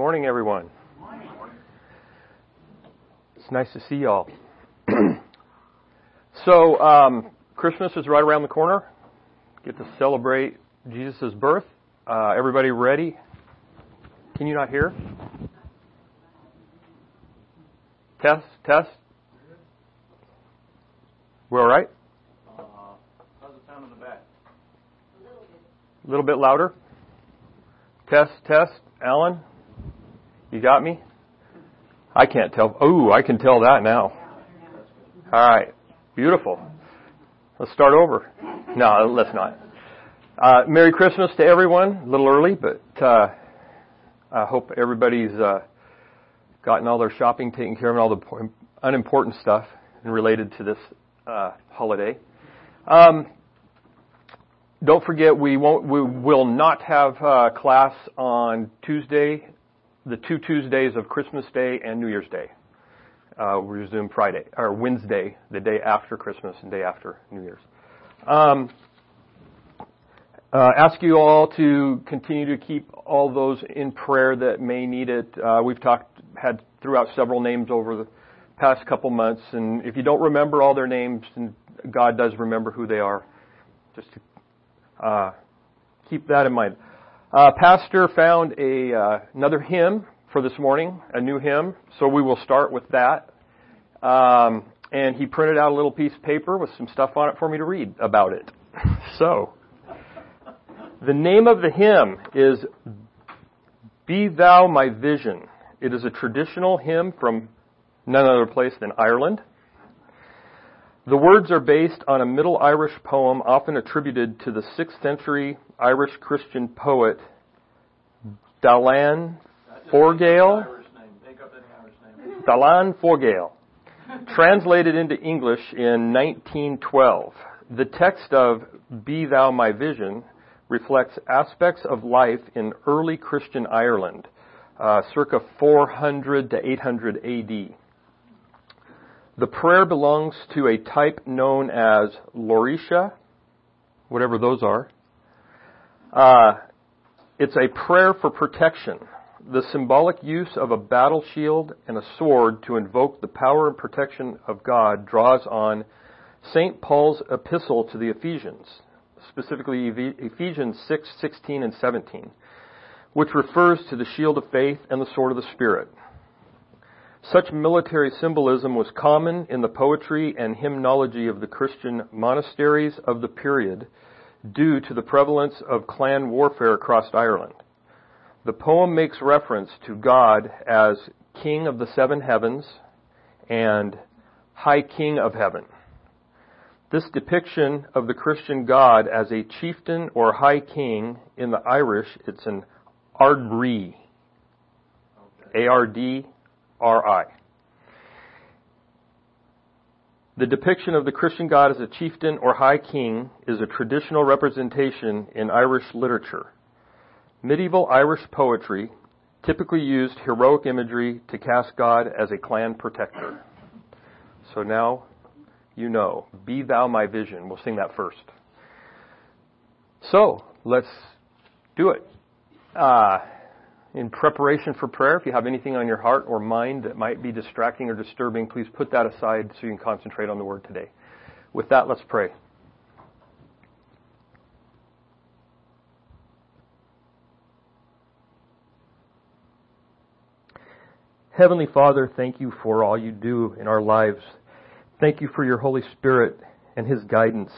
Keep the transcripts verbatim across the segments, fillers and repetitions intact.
morning, everyone. Morning. It's nice to see y'all. So, um, Christmas is right around the corner. Get to celebrate Jesus' birth. Uh, everybody ready? Can you not hear? Test, test. We're all right? Uh, how's it sound in the back? A little bit louder. Test, test. Alan, you got me? I can't tell. Oh, I can tell that now. All right. Beautiful. Let's start over. No, let's not. Uh, Merry Christmas to everyone. A little early, but uh, I hope everybody's uh, gotten all their shopping taken care of and all the unimportant stuff related to this uh, holiday. Um, don't forget, we won't. We will not have uh, class on Tuesday, the two Tuesdays of Christmas Day and New Year's Day. Uh, we resume Friday or Wednesday, the day after Christmas and day after New Year's. Um, uh, ask you all to continue to keep all those in prayer that may need it. Uh, we've talked, had throughout several names over the past couple months, and if you don't remember all their names, and God does remember who they are, just to uh, keep that in mind. Uh, Pastor found a uh, another hymn for this morning, a new hymn, so we will start with that. Um, and he printed out a little piece of paper with some stuff on it for me to read about it. So, the name of the hymn is Be Thou My Vision. It is a traditional hymn from none other place than Ireland. The words are based on a Middle Irish poem often attributed to the sixth century Irish Christian poet Dallan Forgaill. Dallan Forgaill, translated into English in nineteen twelve. The text of Be Thou My Vision reflects aspects of life in early Christian Ireland, uh, circa four hundred to eight hundred A D. The prayer belongs to a type known as Laorisha, whatever those are. Uh, it's a prayer for protection, the symbolic use of a battle shield and a sword to invoke the power and protection of God draws on Saint Paul's epistle to the Ephesians, specifically Ephesians six, sixteen, and seventeen, which refers to the shield of faith and the sword of the Spirit. Such military symbolism was common in the poetry and hymnology of the Christian monasteries of the period due to the prevalence of clan warfare across Ireland. The poem makes reference to God as King of the Seven Heavens and High King of Heaven. This depiction of the Christian God as a chieftain or high king in the Irish, it's an Ardrí, A R D R I. The depiction of the Christian God as a chieftain or high king is a traditional representation in Irish literature. Medieval Irish poetry typically used heroic imagery to cast God as a clan protector. So now you know, Be Thou My Vision. We'll sing that first. So, let's do it. Uh, in preparation for prayer, if you have anything on your heart or mind that might be distracting or disturbing, please put that aside so you can concentrate on the Word today. With that, let's pray. Heavenly Father, thank you for all you do in our lives. Thank you for your Holy Spirit and His guidance.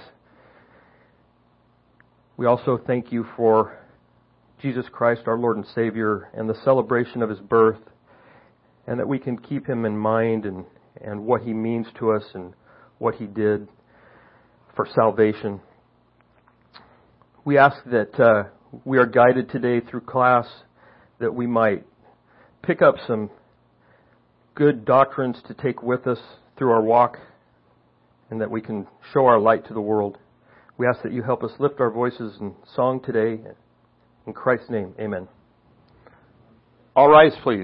We also thank you for Jesus Christ, our Lord and Savior, and the celebration of His birth, and that we can keep Him in mind and, and what He means to us and what He did for salvation. We ask that uh, we are guided today through class, that we might pick up some good doctrines to take with us through our walk, and that we can show our light to the world. We ask that you help us lift our voices in song today. In Christ's name, amen. All rise, please.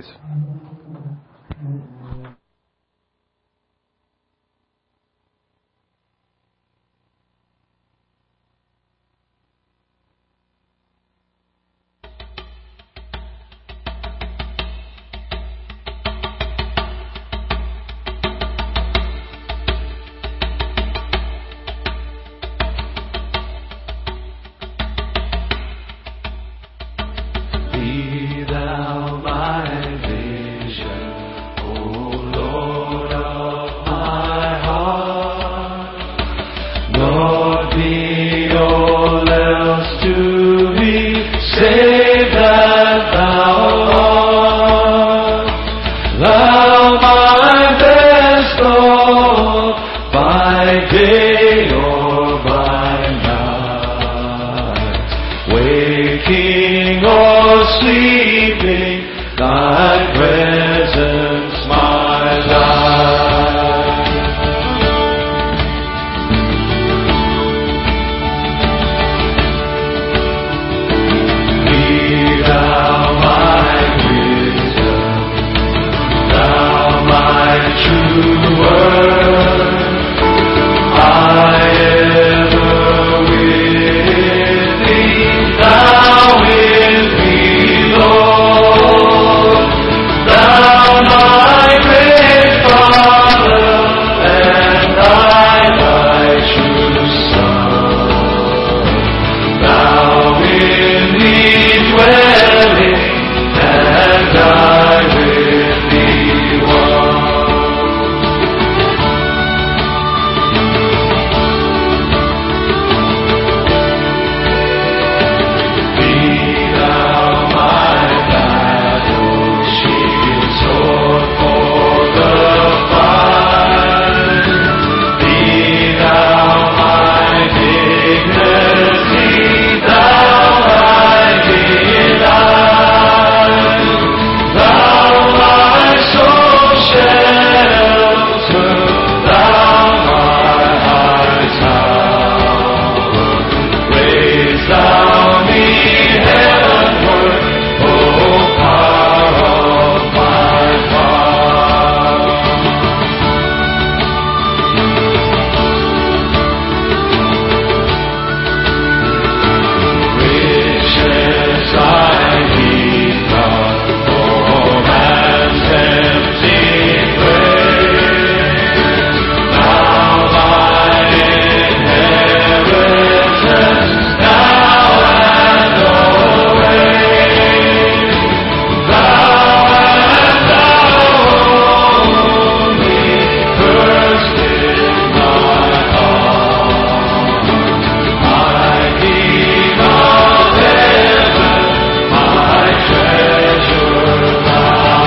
Lord, be all else to me, save that thou art. Thou my best Lord, by day or by night, waking or sleeping, thy presence my life. Be thou my wisdom, thou my true word. I ever with thee, thou with me, Lord. Thou my great Father, and I thy true Son. Thou in me dwelling, and I with thee one. Be thou my battle shield, sword for the fight. Be thou my dignity, thou my delight. Thou my soul shelter, thou my high tower. Raise thou me heavenward, O power of my power. Riches I heap not for man's tempting praise. Thou my inheritance, now and always. Thou and thou only, first in my heart. My King of heaven, my treasure thou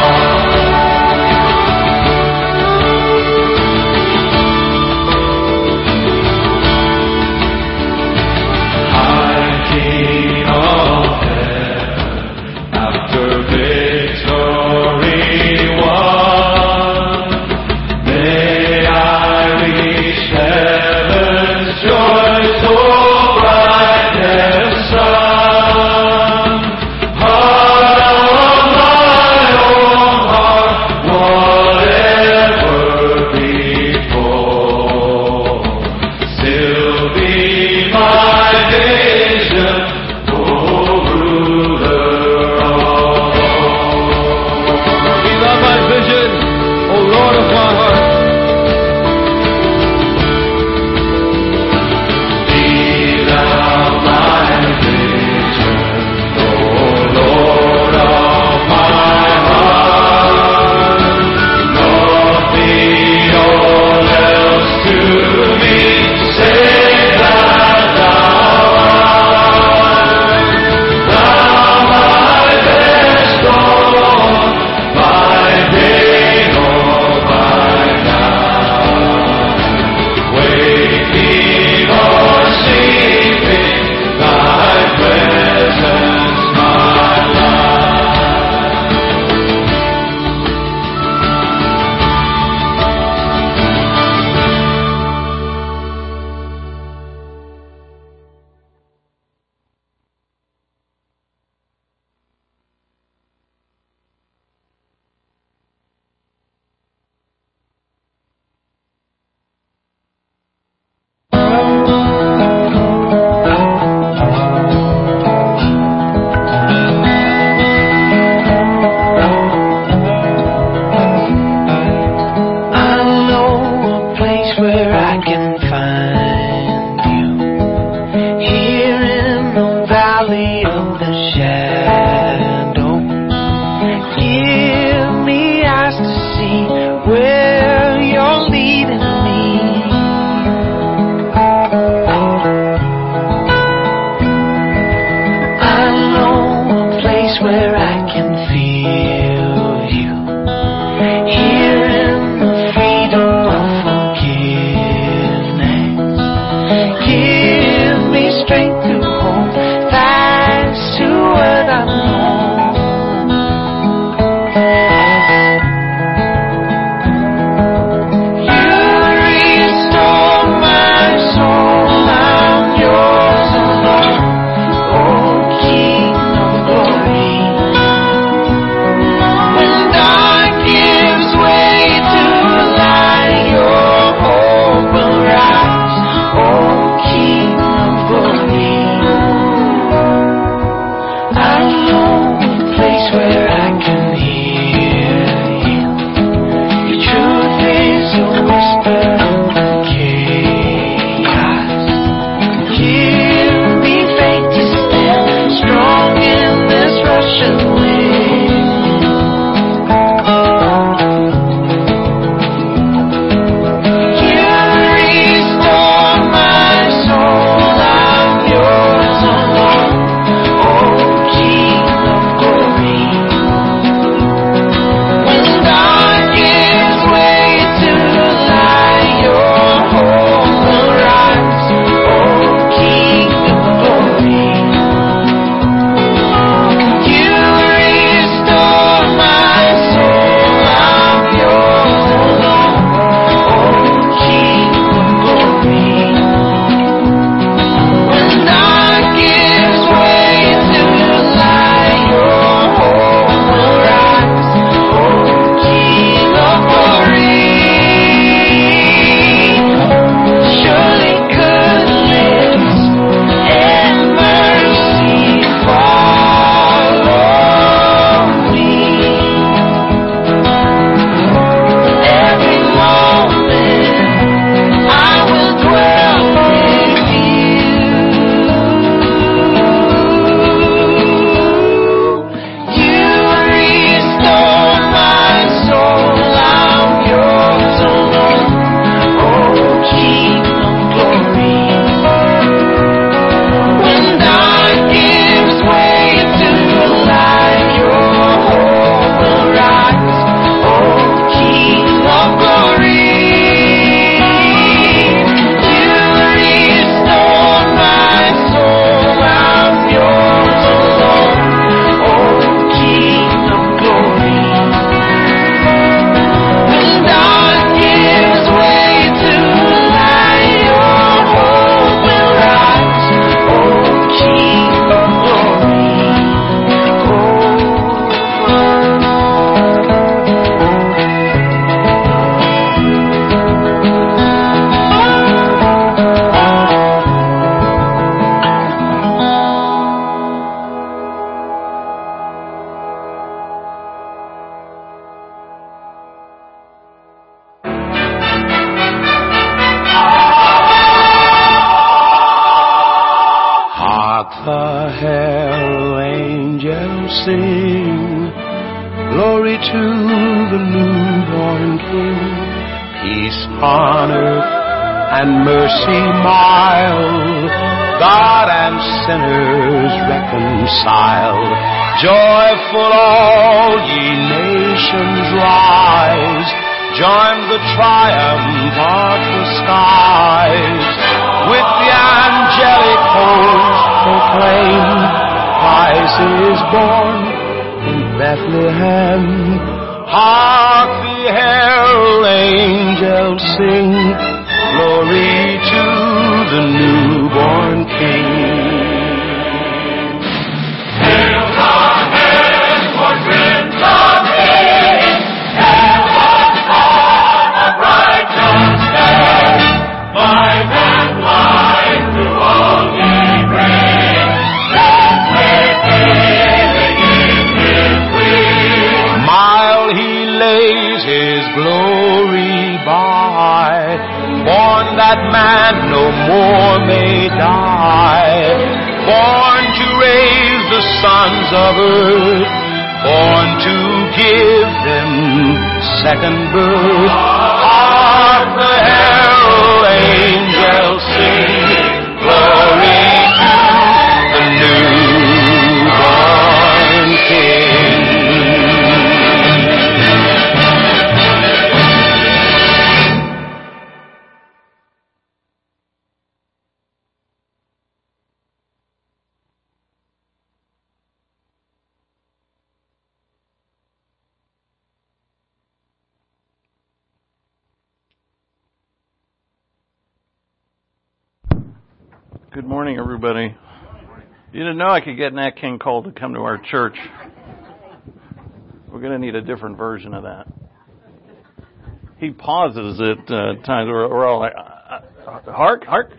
High King of heaven, after victory won, may I reach heaven's joys, O brightest sun. Heart of my own heart, whatever before, still be my vision, O ruler of all. Be thou my vision, O Lord of my heart. Be thou my vision, O Lord of my heart. Lord, be all else to me, save that thou art. Thou my best Lord, by day or by night, waking or sleeping, thy presence my life. I know a place where I can find you, here in the valley of the shadow. Give me eyes to see where you're leading me. and mercy mild, God and sinners reconciled. Joyful all ye nations rise, join the triumph of the skies. With the angelic host proclaim, Christ is born in Bethlehem. Hark the herald angels sing, glory to the newborn King. Hail the heavenward Prince of Peace, hail the Son of righteousness, life and light to all ye bring, rest with healing in his wings. Mile he lays his glory by, born that man no more may die, born to raise the sons of earth, born to give them second birth. Hark the herald angels sing, glory to the newborn King. Good morning, everybody. You didn't know I could get Nat King Cole to come to our church. We're going to need a different version of that. He pauses at uh, times where we're all like, uh, uh, hark, hark.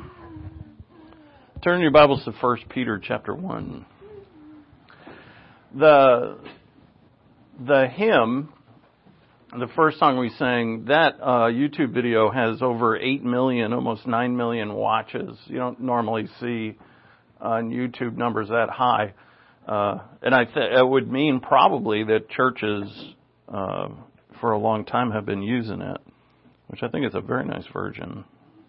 Turn your Bibles to First Peter chapter one. The, the hymn, the first song we sang, that uh, YouTube video has over eight million, almost nine million watches. You don't normally see on YouTube numbers that high. Uh, and I th- it would mean probably that churches uh, for a long time have been using it, which I think is a very nice version.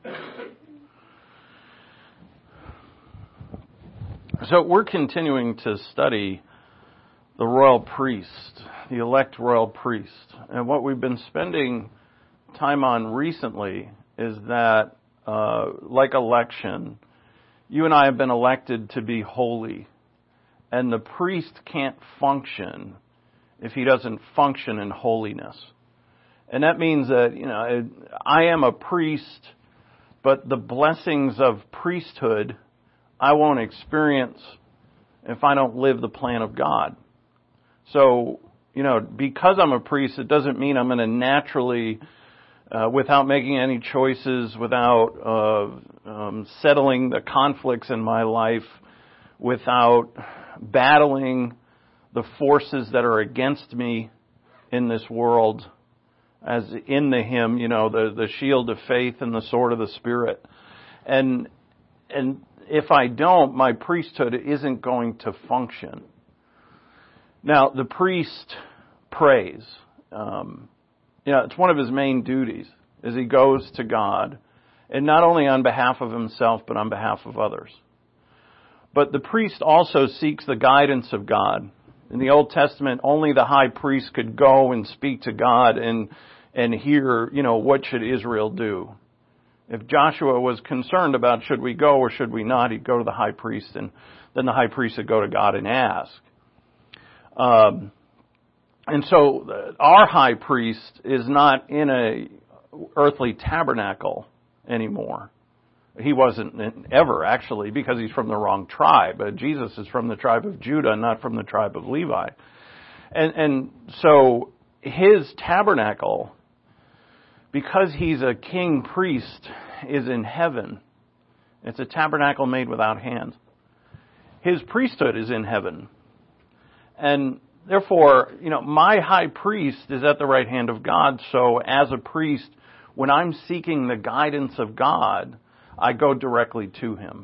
So we're continuing to study the royal priest, the elect royal priest. And what we've been spending time on recently is that, uh, like election, you and I have been elected to be holy. And the priest can't function if he doesn't function in holiness. And that means that, you know, I am a priest, but the blessings of priesthood I won't experience if I don't live the plan of God. So, you know, because I'm a priest, it doesn't mean I'm going to naturally, uh, without making any choices, without uh, um, settling the conflicts in my life, without battling the forces that are against me in this world, as in the hymn, you know, the, the shield of faith and the sword of the Spirit. And, and if I don't, my priesthood isn't going to function. Now, the priest prays. Um, you know, it's one of his main duties, is he goes to God, and not only on behalf of himself, but on behalf of others. But the priest also seeks the guidance of God. In the Old Testament, only the high priest could go and speak to God and and hear, you know, what should Israel do. If Joshua was concerned about should we go or should we not, he'd go to the high priest, and then the high priest would go to God and ask. Um, and so our high priest is not in a earthly tabernacle anymore. He wasn't ever, actually, because he's from the wrong tribe. Uh, Jesus is from the tribe of Judah, not from the tribe of Levi. And, and so his tabernacle, because he's a king priest, is in heaven. It's a tabernacle made without hands. His priesthood is in heaven. And therefore, you know, my high priest is at the right hand of God. So as a priest, when I'm seeking the guidance of God, I go directly to him.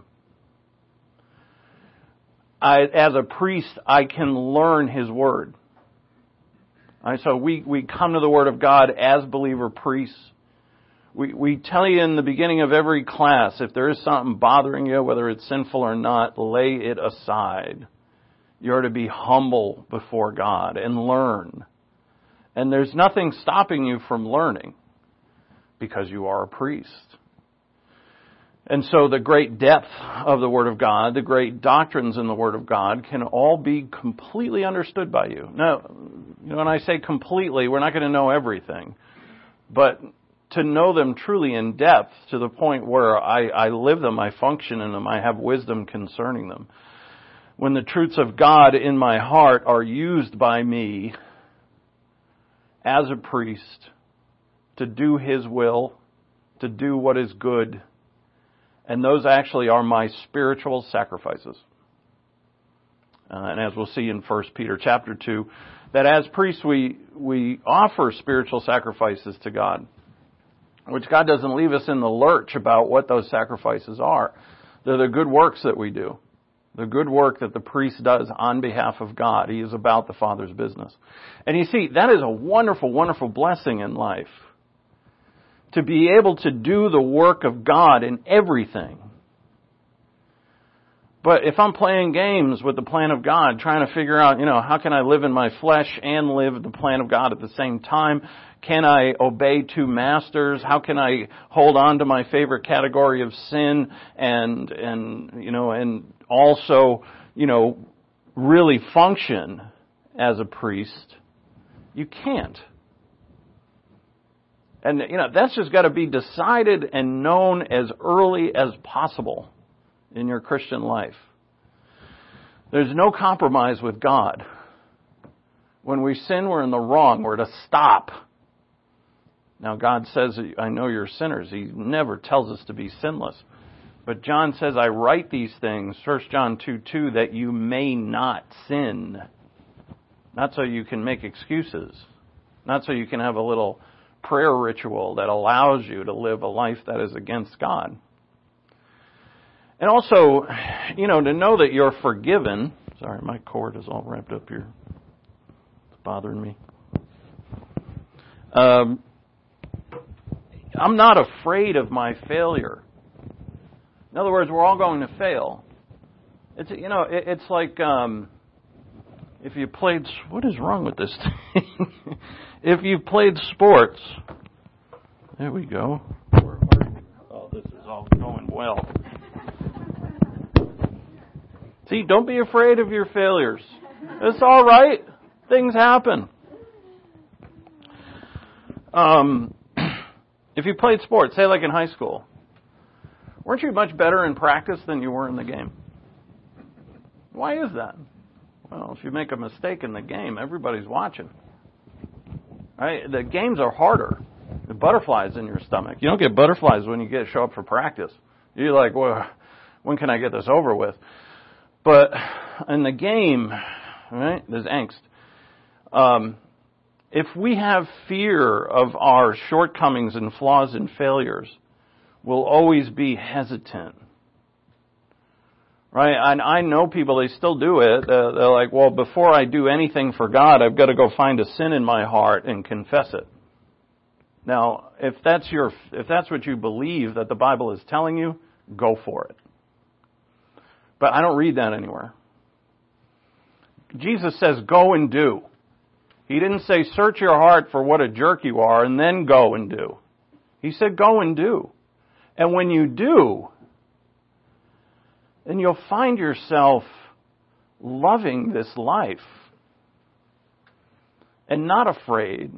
I, as a priest, I can learn his word. Right, so we, we come to the word of God as believer priests. We, we tell you in the beginning of every class, if there is something bothering you, whether it's sinful or not, lay it aside. You're to be humble before God and learn. And there's nothing stopping you from learning because you are a priest. And so the great depth of the Word of God, the great doctrines in the Word of God can all be completely understood by you. Now, you know, when I say completely, we're not going to know everything. But to know them truly in depth to the point where I, I live them, I function in them, I have wisdom concerning them. When the truths of God in my heart are used by me as a priest to do His will, to do what is good, and those actually are my spiritual sacrifices. Uh, and as we'll see in First Peter chapter two, that as priests we we offer spiritual sacrifices to God, which God doesn't leave us in the lurch about what those sacrifices are. They're the good works that we do. The good work that the priest does on behalf of God. He is about the Father's business. And you see, that is a wonderful, wonderful blessing in life. To be able to do the work of God in everything. But if I'm playing games with the plan of God, trying to figure out, you know, how can I live in my flesh and live the plan of God at the same time? Can I obey two masters? How can I hold on to my favorite category of sin and, and, you know, and also, you know, really function as a priest? You can't. And, you know, that's just got to be decided and known as early as possible in your Christian life. There's no compromise with God. When we sin, we're in the wrong. We're to stop. Now, God says, I know you're sinners. He never tells us to be sinless. But John says, I write these things, First John two two, that you may not sin. Not so you can make excuses. Not so you can have a little prayer ritual that allows you to live a life that is against God. And also, you know, to know that you're forgiven. Sorry, my cord is all wrapped up here. It's bothering me. Um, I'm not afraid of my failure. In other words, we're all going to fail. It's, you know, it, it's like um, if you played. What is wrong with this thing? If you played sports, there we go. Oh, this is all going well. See, don't be afraid of your failures. It's all right. Things happen. Um, if you played sports, say like in high school, weren't you much better in practice than you were in the game? Why is that? Well, if you make a mistake in the game, everybody's watching. Right? The games are harder. The butterflies in your stomach. You don't get butterflies when you get show up for practice. You're like, well, when can I get this over with? But in the game, right, there's angst. Um, if we have fear of our shortcomings and flaws and failures, we'll always be hesitant. Right? And I know people, they still do it. Uh, they're like, well, before I do anything for God, I've got to go find a sin in my heart and confess it. Now, if that's your, if that's what you believe that the Bible is telling you, go for it. But I don't read that anywhere. Jesus says, go and do. He didn't say, search your heart for what a jerk you are and then go and do. He said, go and do. And when you do, then you'll find yourself loving this life and not afraid.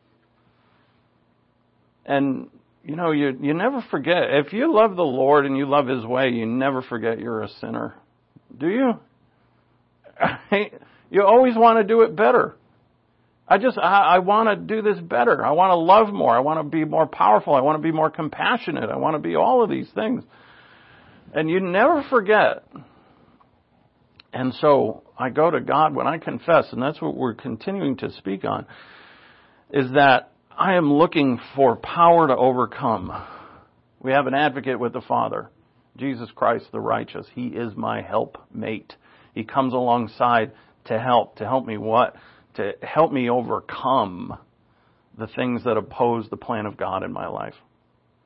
And, you know, you you never forget. If you love the Lord and you love His way, you never forget you're a sinner. Do you? You always want to do it better. I just, I, I want to do this better. I want to love more. I want to be more powerful. I want to be more compassionate. I want to be all of these things. And you never forget. And so I go to God when I confess, and that's what we're continuing to speak on, is that I am looking for power to overcome. We have an advocate with the Father, Jesus Christ the righteous. He is my helpmate. He comes alongside to help. To help me what? To help me overcome the things that oppose the plan of God in my life.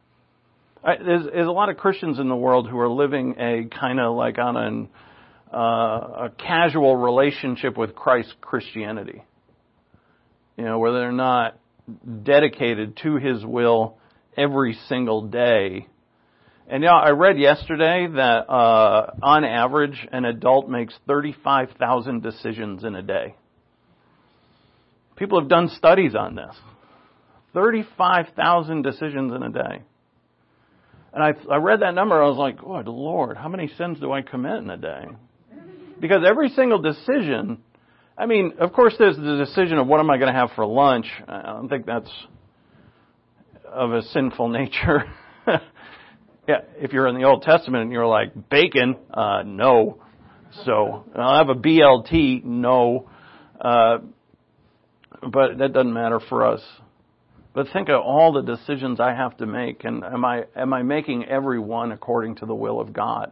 I, there's, there's a lot of Christians in the world who are living a kind of like on an, uh, a casual relationship with Christ Christianity. You know, where they're not dedicated to His will every single day. And you know, I read yesterday that uh, on average, an adult makes thirty-five thousand decisions in a day. People have done studies on this. thirty-five thousand decisions in a day. And I, I read that number, I was like, good Lord, how many sins do I commit in a day? Because every single decision, I mean, of course there's the decision of what am I going to have for lunch. I don't think that's of a sinful nature. Yeah, if you're in the Old Testament and you're like, bacon, uh, no. So, I'll have a B L T, no. Uh, but that doesn't matter for us. But think of all the decisions I have to make, and am I am I making every one according to the will of God?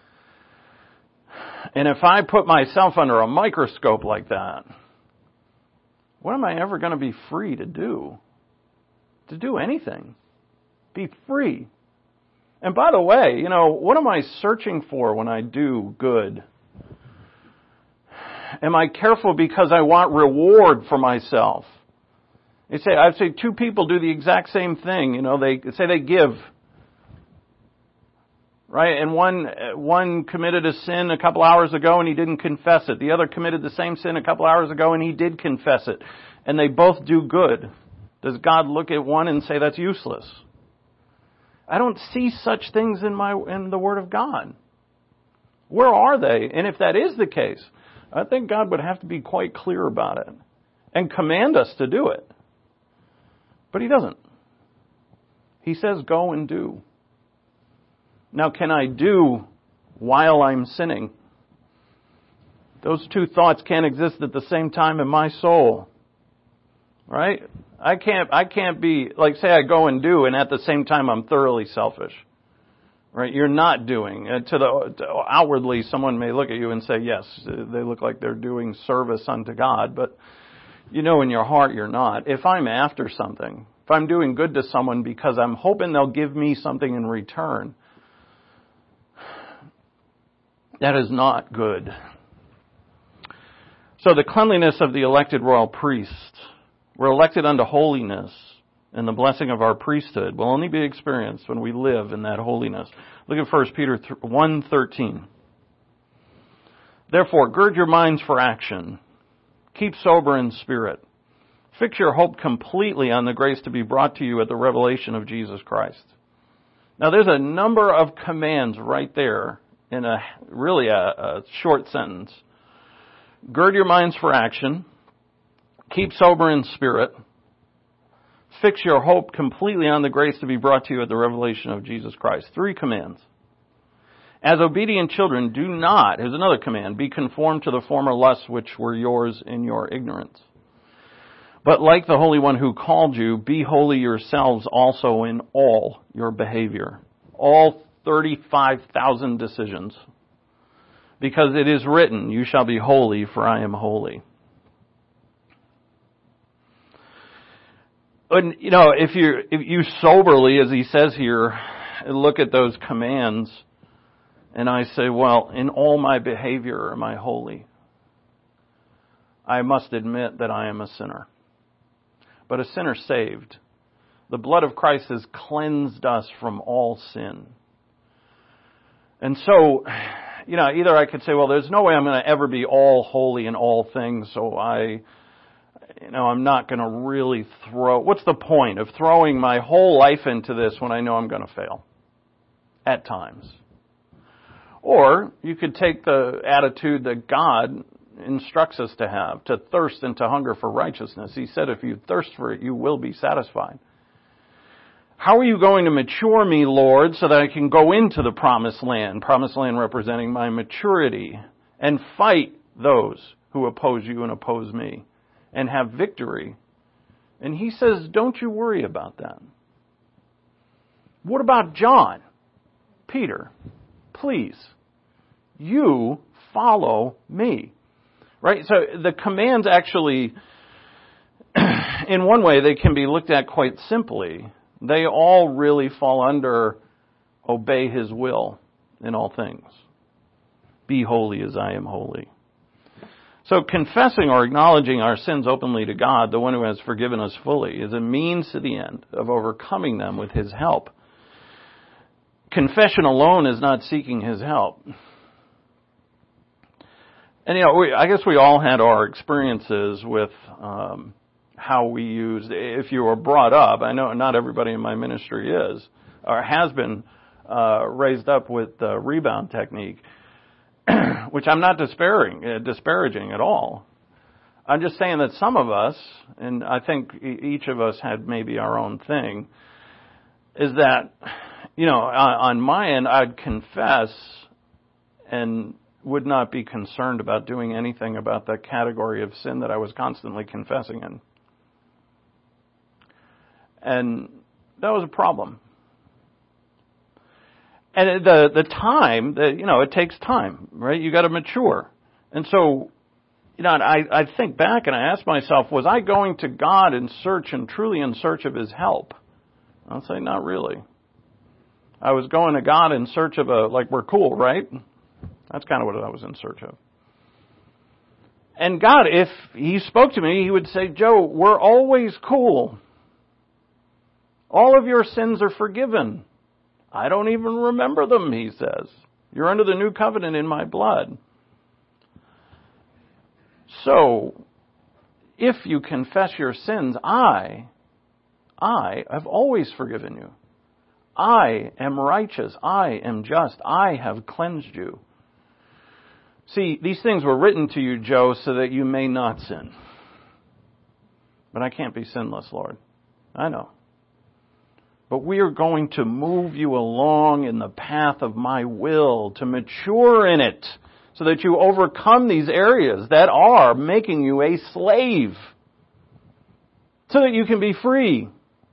And if I put myself under a microscope like that, what am I ever going to be free to do? To do anything. Be free. And by the way, you know, what am I searching for when I do good? Am I careful because I want reward for myself? You say, I'd say two people do the exact same thing. You know, they say they give, right? And one one committed a sin a couple hours ago and he didn't confess it. The other committed the same sin a couple hours ago and he did confess it. And they both do good. Does God look at one and say that's useless? I don't see such things in my in the Word of God. Where are they? And if that is the case, I think God would have to be quite clear about it and command us to do it. But He doesn't. He says, go and do. Now, can I do while I'm sinning? Those two thoughts can't exist at the same time in my soul. Right? I can't, I can't be, like say I go and do, and at the same time I'm thoroughly selfish. Right? You're not doing. Uh, to the to outwardly, someone may look at you and say, yes, they look like they're doing service unto God, but you know in your heart you're not. If I'm after something, if I'm doing good to someone because I'm hoping they'll give me something in return, that is not good. So the cleanliness of the elected royal priest, we're elected unto holiness, and the blessing of our priesthood will only be experienced when we live in that holiness. Look at First Peter one thirteen. Therefore, gird your minds for action. Keep sober in spirit. Fix your hope completely on the grace to be brought to you at the revelation of Jesus Christ. Now, there's a number of commands right there in a really a, a short sentence. Gird your minds for action. Keep sober in spirit. Fix your hope completely on the grace to be brought to you at the revelation of Jesus Christ. Three commands. As obedient children, do not, here's another command, be conformed to the former lusts which were yours in your ignorance. But like the Holy One who called you, be holy yourselves also in all your behavior. All thirty-five thousand decisions. Because it is written, you shall be holy, for I am holy. And, you know, if you if you soberly, as he says here, look at those commands, and I say, well, in all my behavior am I holy? I must admit that I am a sinner. But a sinner saved. The blood of Christ has cleansed us from all sin. And so, you know, either I could say, well, there's no way I'm going to ever be all holy in all things, so I... You know, I'm not going to really throw... What's the point of throwing my whole life into this when I know I'm going to fail? At times. Or you could take the attitude that God instructs us to have, to thirst and to hunger for righteousness. He said, if you thirst for it, you will be satisfied. How are you going to mature me, Lord, so that I can go into the promised land? Promised land representing my maturity, and fight those who oppose you and oppose me, and have victory. And he says, don't you worry about that. What about John? Peter, please, you follow me. Right? So the commands actually, in one way, they can be looked at quite simply. They all really fall under obey His will in all things. Be holy as I am holy. So confessing or acknowledging our sins openly to God, the one who has forgiven us fully, is a means to the end of overcoming them with His help. Confession alone is not seeking His help. And, you know, we, I guess we all had our experiences with um, how we used, if you were brought up, I know not everybody in my ministry is, or has been uh, raised up with the rebound technique, which I'm not disparaging, uh, disparaging at all. I'm just saying that some of us, and I think e- each of us had maybe our own thing, is that, you know, on, on my end, I'd confess and would not be concerned about doing anything about that category of sin that I was constantly confessing in. And that was a problem. And the the time, the, you know, it takes time, right? You got to mature. And so, you know, I, I think back and I ask myself, was I going to God in search and truly in search of His help? I'll say, not really. I was going to God in search of a, like, we're cool, right? That's kind of what I was in search of. And God, if He spoke to me, He would say, Joe, we're always cool. All of your sins are forgiven. I don't even remember them, He says. You're under the new covenant in my blood. So, if you confess your sins, I, I have always forgiven you. I am righteous. I am just. I have cleansed you. See, these things were written to you, Joe, so that you may not sin. But I can't be sinless, Lord. I know. But we are going to move you along in the path of my will, to mature in it, so that you overcome these areas that are making you a slave, so that you can be free.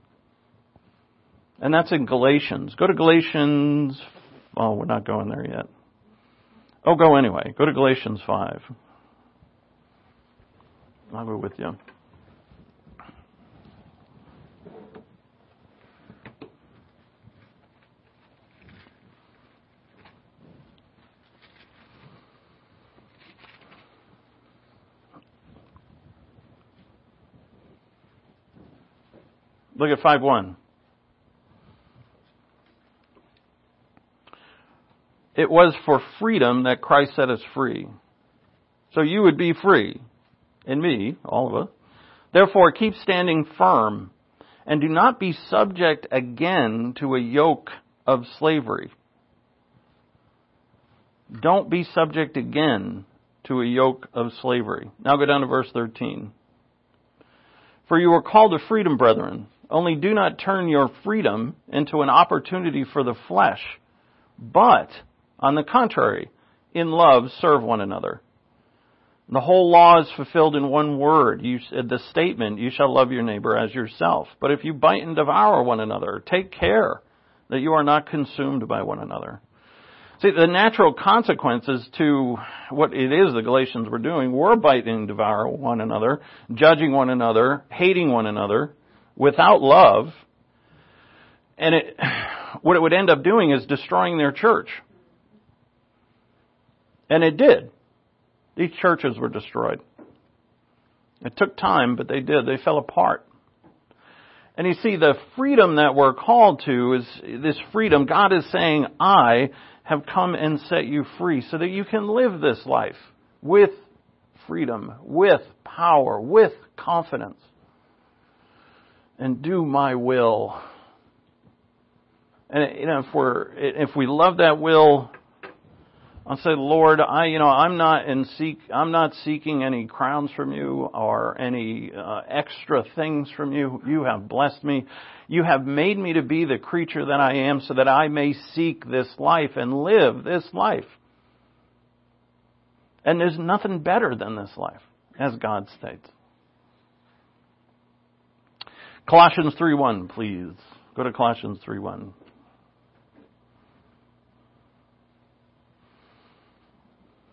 And that's in Galatians. Go to Galatians. Oh, we're not going there yet. Oh, go anyway. Go to Galatians five. I'll go with you. Look at five one. It was for freedom that Christ set us free. So you would be free. In me, all of us. Therefore, keep standing firm and do not be subject again to a yoke of slavery. Don't be subject again to a yoke of slavery. Now go down to verse thirteen. For you are called to freedom, brethren. Only do not turn your freedom into an opportunity for the flesh, but, on the contrary, in love serve one another. The whole law is fulfilled in one word, you, the statement, you shall love your neighbor as yourself. But if you bite and devour one another, take care that you are not consumed by one another. See, the natural consequences to what it is the Galatians were doing were biting and devouring one another, judging one another, hating one another, without love. And it, what it would end up doing is destroying their church. And it did. These churches were destroyed. It took time, but they did. They fell apart. And you see, the freedom that we're called to is this freedom. God is saying, I have come and set you free so that you can live this life with freedom, with power, with confidence, and do my will. And you know, if we're if we love that will, I'll say, Lord, I you know I'm not in seek I'm not seeking any crowns from you or any uh, extra things from you. You have blessed me. You have made me to be the creature that I am, so that I may seek this life and live this life. And there's nothing better than this life, as God states. Colossians three one, please. Go to Colossians three one.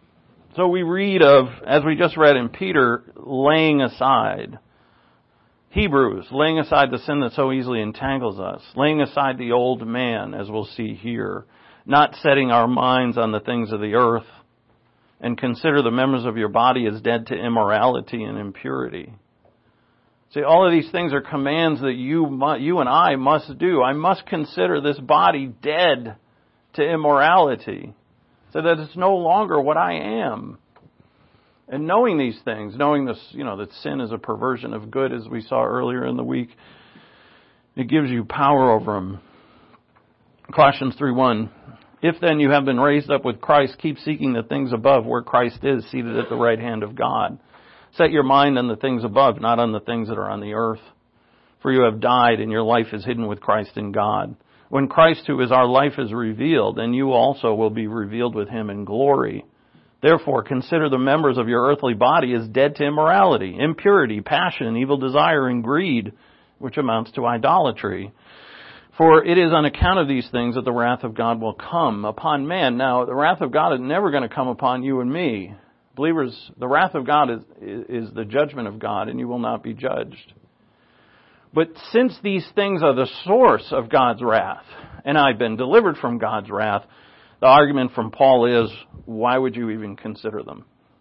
So we read of, as we just read in Peter, laying aside Hebrews, laying aside the sin that so easily entangles us, laying aside the old man, as we'll see here, not setting our minds on the things of the earth, and consider the members of your body as dead to immorality and impurity. See, all of these things are commands that you, mu- you and I must do. I must consider this body dead to immorality, so that it's no longer what I am. And knowing these things, knowing this, you know, that sin is a perversion of good, as we saw earlier in the week, it gives you power over them. Colossians three one, if then you have been raised up with Christ, keep seeking the things above where Christ is, seated at the right hand of God. Set your mind on the things above, not on the things that are on the earth. For you have died, and your life is hidden with Christ in God. When Christ, who is our life, is revealed, then you also will be revealed with him in glory. Therefore, consider the members of your earthly body as dead to immorality, impurity, passion, evil desire, and greed, which amounts to idolatry. For it is on account of these things that the wrath of God will come upon man. Now, the wrath of God is never going to come upon you and me. Believers, the wrath of God is, is the judgment of God, and you will not be judged. But since these things are the source of God's wrath, and I've been delivered from God's wrath, the argument from Paul is, why would you even consider them?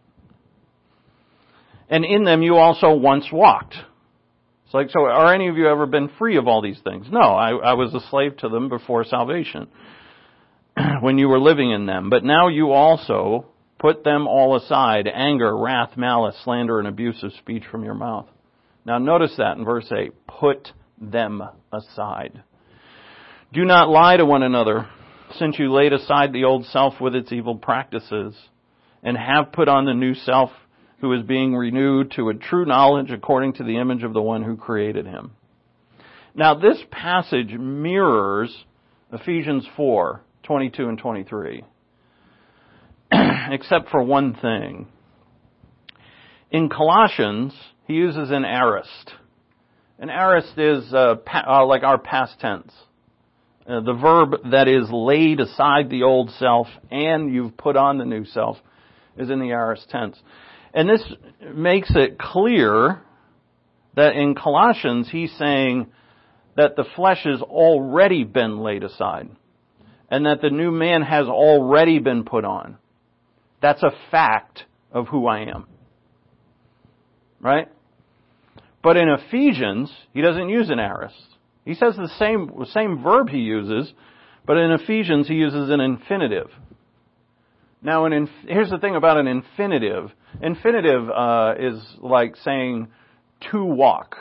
And in them you also once walked. It's like, so are any of you ever been free of all these things? No, I, I was a slave to them before salvation, when you were living in them. But now you also put them all aside, anger, wrath, malice, slander, and abusive speech from your mouth. Now notice that in verse eight, put them aside. Do not lie to one another, since you laid aside the old self with its evil practices, and have put on the new self, who is being renewed to a true knowledge according to the image of the one who created him. Now this passage mirrors Ephesians four, twenty-two and twenty-three, except for one thing. In Colossians, he uses an aorist. An aorist is uh, pa- uh, like our past tense. Uh, the verb that is laid aside the old self and you've put on the new self is in the aorist tense. And this makes it clear that in Colossians he's saying that the flesh has already been laid aside and that the new man has already been put on. That's a fact of who I am. Right? But in Ephesians, he doesn't use an aorist. He says the same same verb he uses, but in Ephesians he uses an infinitive. Now, an inf- here's the thing about an infinitive. Infinitive uh, is like saying to walk.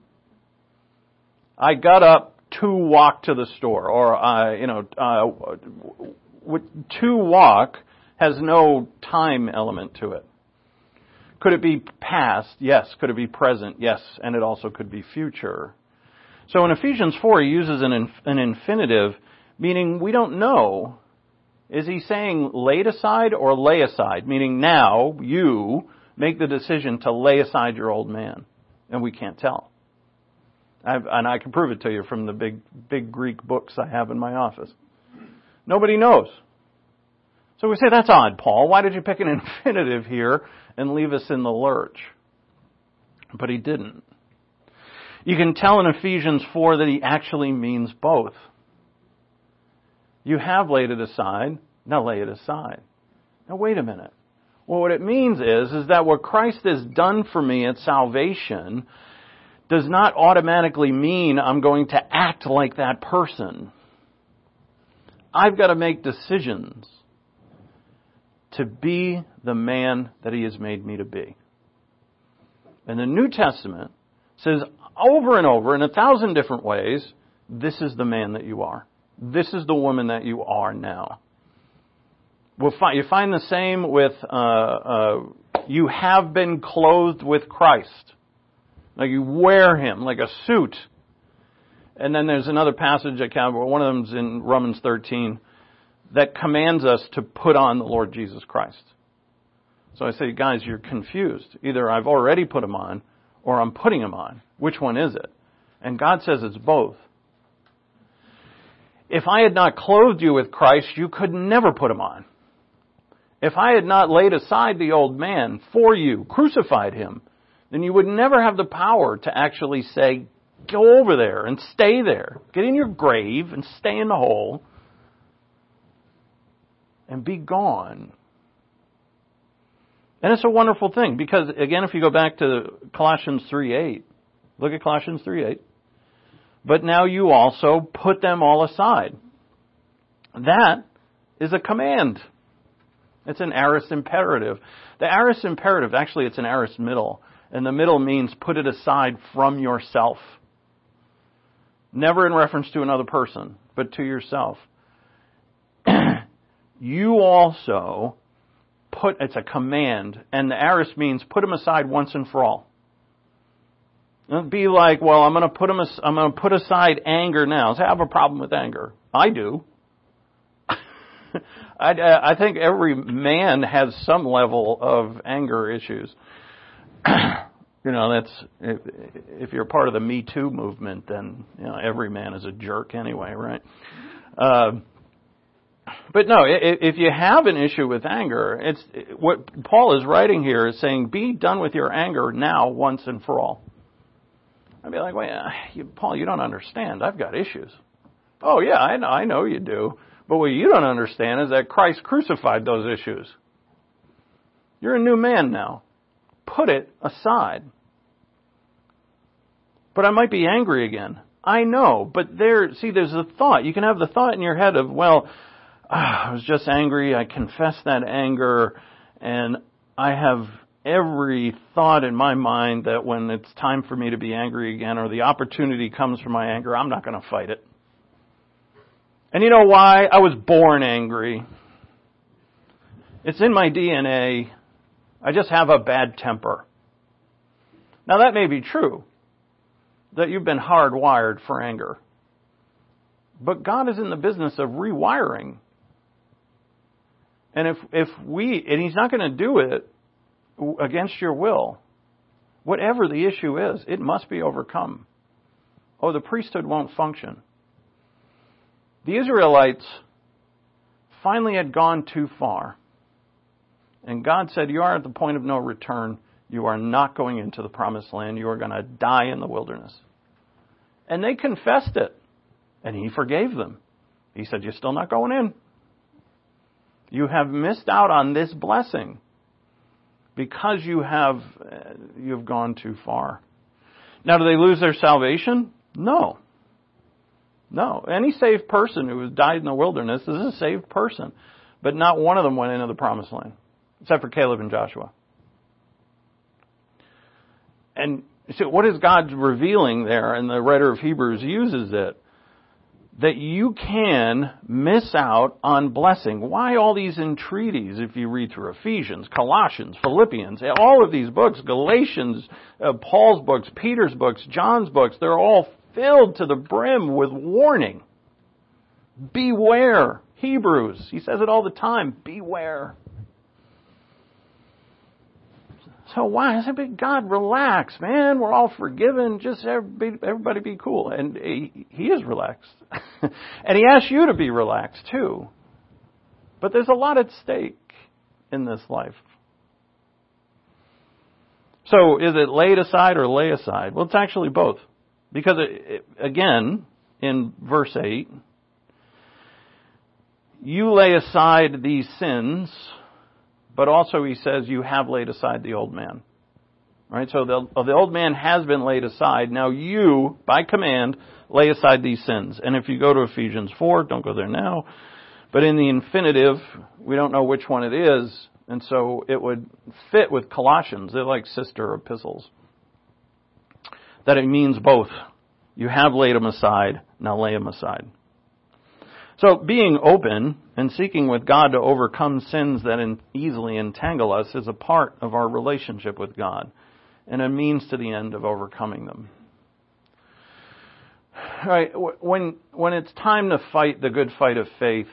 I got up to walk to the store, or I, you know, uh, to walk has no time element to it. Could it be past? Yes. Could it be present? Yes. And it also could be future. So in Ephesians four, he uses an, inf- an infinitive, meaning we don't know. Is he saying laid aside or lay aside? Meaning now, you make the decision to lay aside your old man. And we can't tell. I've, and I can prove it to you from the big, big Greek books I have in my office. Nobody knows. So we say, that's odd, Paul. Why did you pick an infinitive here and leave us in the lurch? But he didn't. You can tell in Ephesians four that he actually means both. You have laid it aside, now lay it aside. Now wait a minute. Well, what it means is, is that what Christ has done for me at salvation does not automatically mean I'm going to act like that person. I've got to make decisions to be the man that he has made me to be. And the New Testament says over and over in a thousand different ways, this is the man that you are. This is the woman that you are now. We'll find, you find the same with, uh, uh, you have been clothed with Christ. Like you wear him like a suit. And then there's another passage I count, one of them's in Romans thirteen, that commands us to put on the Lord Jesus Christ. So I say, guys, you're confused. Either I've already put him on, or I'm putting him on. Which one is it? And God says it's both. If I had not clothed you with Christ, you could never put him on. If I had not laid aside the old man for you, crucified him, then you would never have the power to actually say, go over there and stay there. Get in your grave and stay in the hole and be gone. And it's a wonderful thing because, again, if you go back to Colossians three eight, look at Colossians three eight. But now you also put them all aside. That is a command. It's an aorist imperative. The aorist imperative, actually it's an aorist middle. And the middle means put it aside from yourself. Never in reference to another person, but to yourself. You also put, it's a command, and the aorist means put them aside once and for all. Don't be like, well, I'm going to put them, I'm going to put aside anger now. So I have a problem with anger. I do. I, I think every man has some level of anger issues. You know, that's if, if you're part of the Me Too movement, then you know every man is a jerk anyway, right? Uh, but no, if, if you have an issue with anger, it's what Paul is writing here is saying: be done with your anger now, once and for all. I'd be like, wait, you, Paul, you don't understand. I've got issues. Oh yeah, I know, I know you do. But what you don't understand is that Christ crucified those issues. You're a new man now. Put it aside. But I might be angry again. I know, but there, see, there's a thought. You can have the thought in your head of, well, ah, I was just angry. I confess that anger, and I have every thought in my mind that when it's time for me to be angry again or the opportunity comes for my anger, I'm not going to fight it. And you know why? I was born angry. It's in my D N A. I just have a bad temper. Now that may be true, that you've been hardwired for anger. But God is in the business of rewiring. And if, if we, and He's not going to do it against your will. Whatever the issue is, it must be overcome. Oh, the priesthood won't function. The Israelites finally had gone too far. And God said, you are at the point of no return. You are not going into the promised land. You are going to die in the wilderness. And they confessed it. And He forgave them. He said, you're still not going in. You have missed out on this blessing because you have you've gone too far. Now, do they lose their salvation? No. No. Any saved person who has died in the wilderness is a saved person. But not one of them went into the promised land. Except for Caleb and Joshua. And so what is God revealing there? And the writer of Hebrews uses it. That you can miss out on blessing. Why all these entreaties if you read through Ephesians, Colossians, Philippians, all of these books, Galatians, uh, Paul's books, Peter's books, John's books, they're all filled to the brim with warning. Beware. Hebrews, he says it all the time, beware. So why? I said, God, relax, man. We're all forgiven. Just everybody, everybody be cool. And he, he is relaxed. And He asks you to be relaxed too. But there's a lot at stake in this life. So is it laid aside or lay aside? Well, it's actually both. Because, it, it, again, in verse eight, you lay aside these sins, but also he says you have laid aside the old man. Right? So the, the old man has been laid aside. Now you, by command, lay aside these sins. And if you go to Ephesians four, don't go there now, but in the infinitive, we don't know which one it is, and so it would fit with Colossians. They're like sister epistles. That it means both. You have laid them aside, now lay them aside. So being open and seeking with God to overcome sins that in, easily entangle us is a part of our relationship with God and a means to the end of overcoming them. All right, when when it's time to fight the good fight of faith,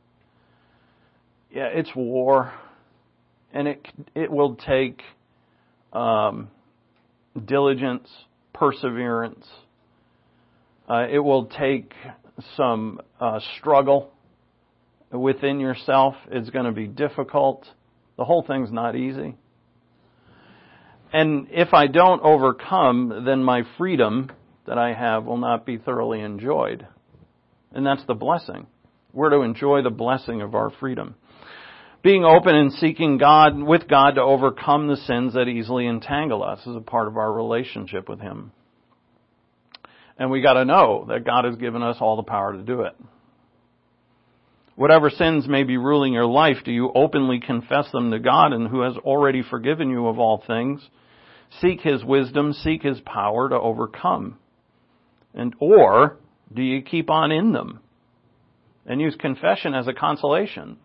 yeah, it's war, and it it will take um, diligence, perseverance. Uh, it will take some uh, struggle within yourself. It's going to be difficult. The whole thing's not easy. And if I don't overcome, then my freedom that I have will not be thoroughly enjoyed. And that's the blessing. We're to enjoy the blessing of our freedom. Being open and seeking God, with God, to overcome the sins that easily entangle us is a part of our relationship with Him. And we got to know that God has given us all the power to do it. Whatever sins may be ruling your life, do you openly confess them to God, and who has already forgiven you of all things? Seek His wisdom, seek His power to overcome. And or do you keep on in them and use confession as a consolation?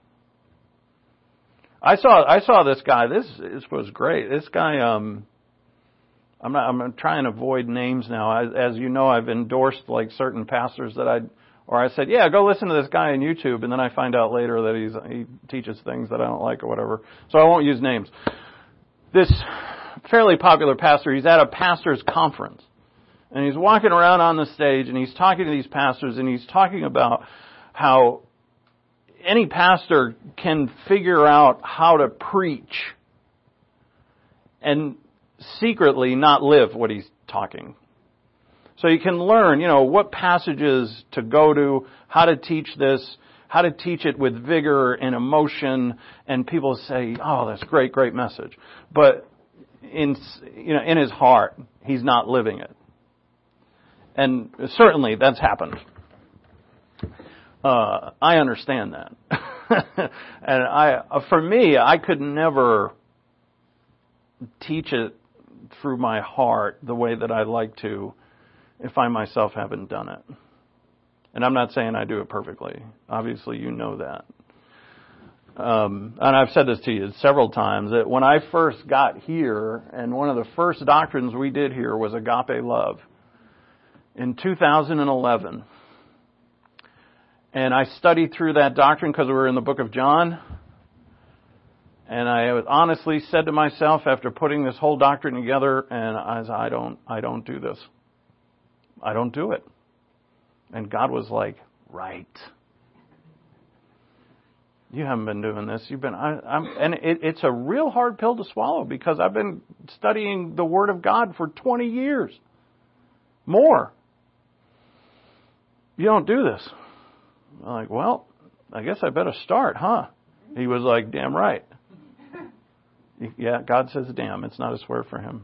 I saw I saw this guy. This this was great. This guy. Um, I'm not. I'm trying to avoid names now. As, as you know, I've endorsed like certain pastors that I, or I said, yeah, go listen to this guy on YouTube, and then I find out later that he's he teaches things that I don't like or whatever. So I won't use names. This fairly popular pastor. He's at a pastors' conference, and he's walking around on the stage, and he's talking to these pastors, and he's talking about how any pastor can figure out how to preach and secretly not live what he's talking. So you can learn, you know, what passages to go to, how to teach this, how to teach it with vigor and emotion, and people say, oh, that's great, great message. But in, you know, in his heart, he's not living it. And certainly that's happened. Uh, I understand that. And I, for me, I could never teach it through my heart the way that I like to if I myself haven't done it. And I'm not saying I do it perfectly. Obviously, you know that. Um, and I've said this to you several times, that when I first got here, and one of the first doctrines we did here was agape love in two thousand eleven. And I studied through that doctrine because we were in the book of John. And I honestly said to myself, after putting this whole doctrine together, and I said, I don't, I don't do this. I don't do it. And God was like, right. You haven't been doing this. You've been, I, I'm, and it, it's a real hard pill to swallow, because I've been studying the Word of God for twenty years. More. You don't do this. I'm like, well, I guess I better start, huh? He was like, damn right. Yeah, God says damn. It's not a swear for Him.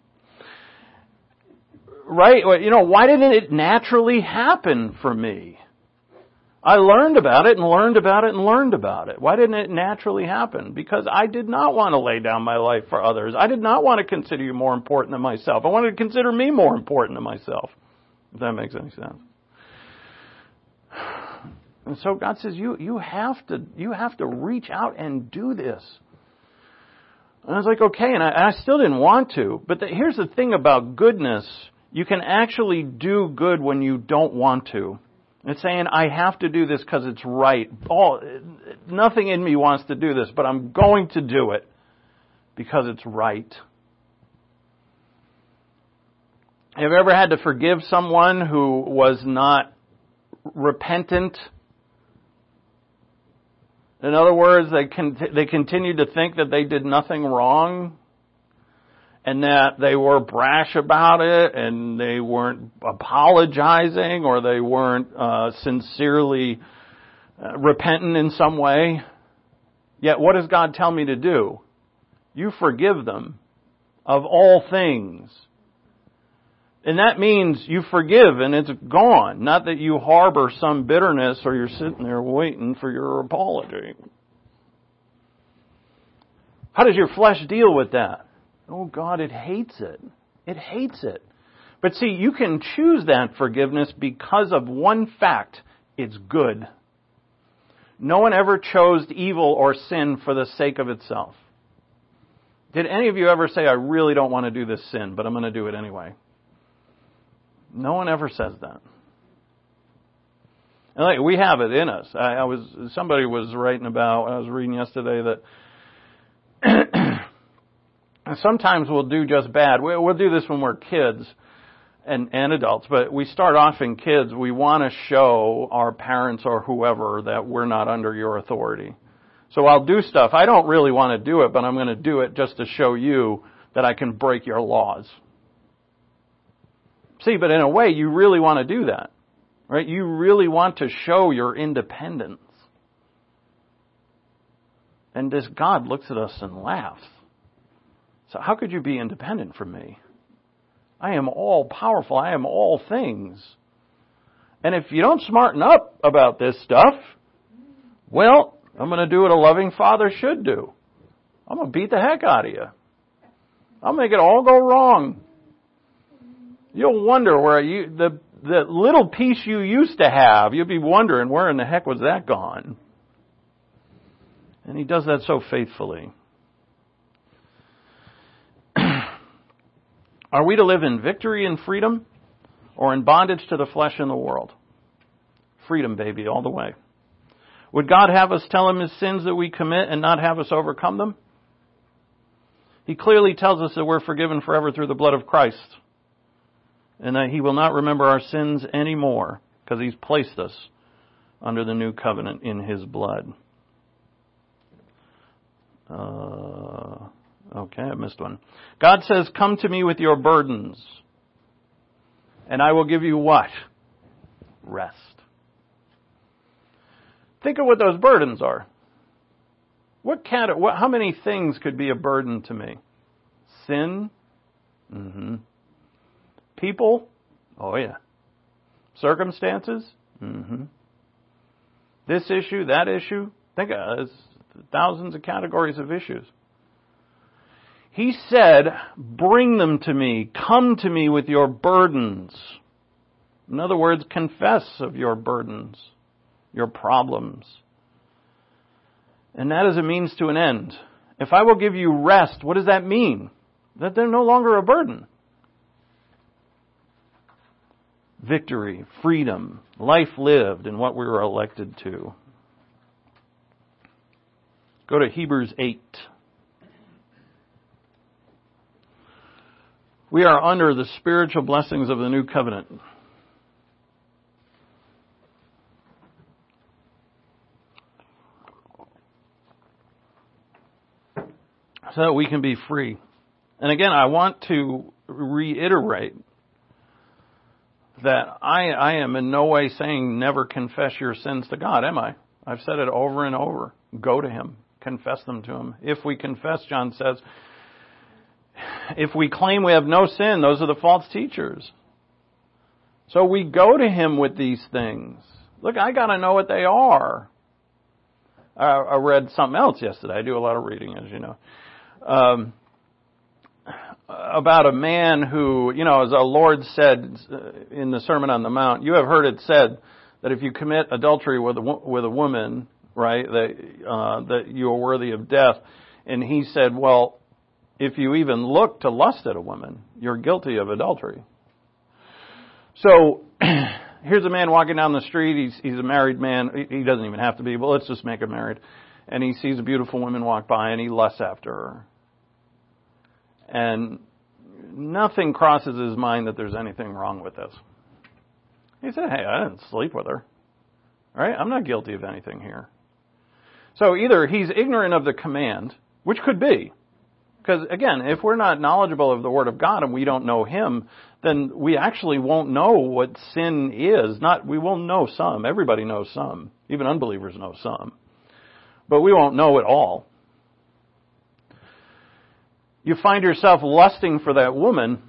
Right? You know, why didn't it naturally happen for me? I learned about it and learned about it and learned about it. Why didn't it naturally happen? Because I did not want to lay down my life for others. I did not want to consider you more important than myself. I wanted to consider me more important than myself. If that makes any sense. And so God says, you you have to you have to reach out and do this. And I was like, okay, and I, I still didn't want to. But the, here's the thing about goodness. You can actually do good when you don't want to. It's saying, I have to do this because it's right. All, nothing in me wants to do this, but I'm going to do it because it's right. Have you ever had to forgive someone who was not repentant? In other words, they con- they continued to think that they did nothing wrong, and that they were brash about it, and they weren't apologizing, or they weren't uh, sincerely uh, repentant in some way. Yet what does God tell me to do? You forgive them of all things. And that means you forgive and it's gone. Not that you harbor some bitterness or you're sitting there waiting for your apology. How does your flesh deal with that? Oh God, it hates it. It hates it. But see, you can choose that forgiveness because of one fact. It's good. No one ever chose evil or sin for the sake of itself. Did any of you ever say, I really don't want to do this sin, but I'm going to do it anyway? No one ever says that. And like, we have it in us. I, I was somebody was writing about, I was reading yesterday that sometimes we'll do just bad. We'll, we'll do this when we're kids and, and adults, but we start off in kids. We want to show our parents or whoever that we're not under your authority. So I'll do stuff. I don't really want to do it, but I'm going to do it just to show you that I can break your laws. See, but in a way, you really want to do that, right? You really want to show your independence. And this God looks at us and laughs. So how could you be independent from me? I am all powerful. I am all things. And if you don't smarten up about this stuff, well, I'm going to do what a loving father should do. I'm going to beat the heck out of you. I'll make it all go wrong. You'll wonder where you, the, the little piece you used to have, you'll be wondering where in the heck was that gone? And he does that so faithfully. Are we to live in victory and freedom or in bondage to the flesh and the world? Freedom, baby, all the way. Would God have us tell him his sins that we commit and not have us overcome them? He clearly tells us that we're forgiven forever through the blood of Christ and that he will not remember our sins anymore because he's placed us under the new covenant in his blood. Uh, okay, I missed one. God says, come to me with your burdens, and I will give you what? Rest. Think of what those burdens are. What cat? What, how many things could be a burden to me? Sin? Mm-hmm. People? Oh, yeah. Circumstances? Mm-hmm. This issue, that issue? Think of it. Thousands of categories of issues. He said, bring them to me. Come to me with your burdens. In other words, confess of your burdens, your problems. And that is a means to an end. If I will give you rest, what does that mean? That they're no longer a burden. Victory, freedom, life lived, and what we were elected to. Go to Hebrews eight. We are under the spiritual blessings of the new covenant. So that we can be free. And again, I want to reiterate that I, I am in no way saying never confess your sins to God, am I? I've said it over and over. Go to him. Confess them to him. If we confess, John says, if we claim we have no sin, those are the false teachers. So we go to him with these things. Look, I got to know what they are. I, I read something else yesterday. I do a lot of reading, as you know. Um, about a man who, you know, as our Lord said in the Sermon on the Mount, you have heard it said that if you commit adultery with a, with a woman, right, that, uh, that you are worthy of death. And he said, well, if you even look to lust at a woman, you're guilty of adultery. So here's a man walking down the street. He's, he's a married man. He doesn't even have to be, but let's just make him married. And he sees a beautiful woman walk by and he lusts after her. And nothing crosses his mind that there's anything wrong with this. He said, hey, I didn't sleep with her. All right? I'm not guilty of anything here. So either he's ignorant of the command, which could be. Because, again, if we're not knowledgeable of the Word of God and we don't know him, then we actually won't know what sin is. Not, we will know some. Everybody knows some. Even unbelievers know some. But we won't know it all. You find yourself lusting for that woman,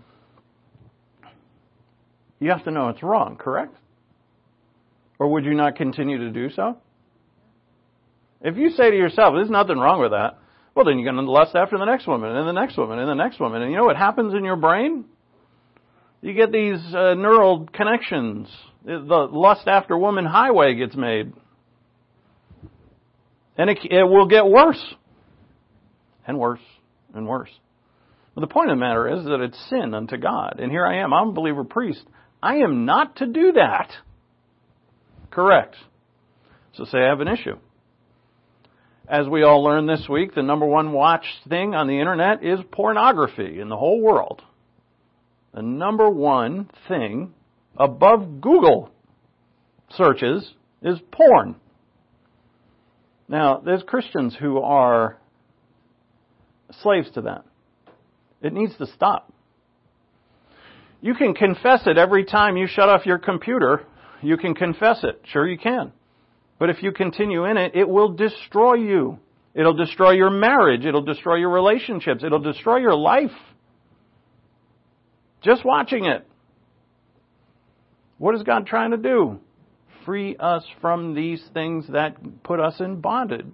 you have to know it's wrong, correct? Or would you not continue to do so? If you say to yourself, there's nothing wrong with that, well, then you're going to lust after the next woman, and the next woman, and the next woman. And you know what happens in your brain? You get these uh, neural connections. The lust after woman highway gets made. And it, it will get worse. And worse. And worse. But the point of the matter is that it's sin unto God. And here I am, I'm a believer priest. I am not to do that. Correct. So say I have an issue. As we all learned this week, the number one watched thing on the internet is pornography in the whole world. The number one thing above Google searches is porn. Now, there's Christians who are slaves to that. It needs to stop. You can confess it every time you shut off your computer. You can confess it. Sure you can. But if you continue in it, it will destroy you. It'll destroy your marriage. It'll destroy your relationships. It'll destroy your life. Just watching it. What is God trying to do? Free us from these things that put us in bondage.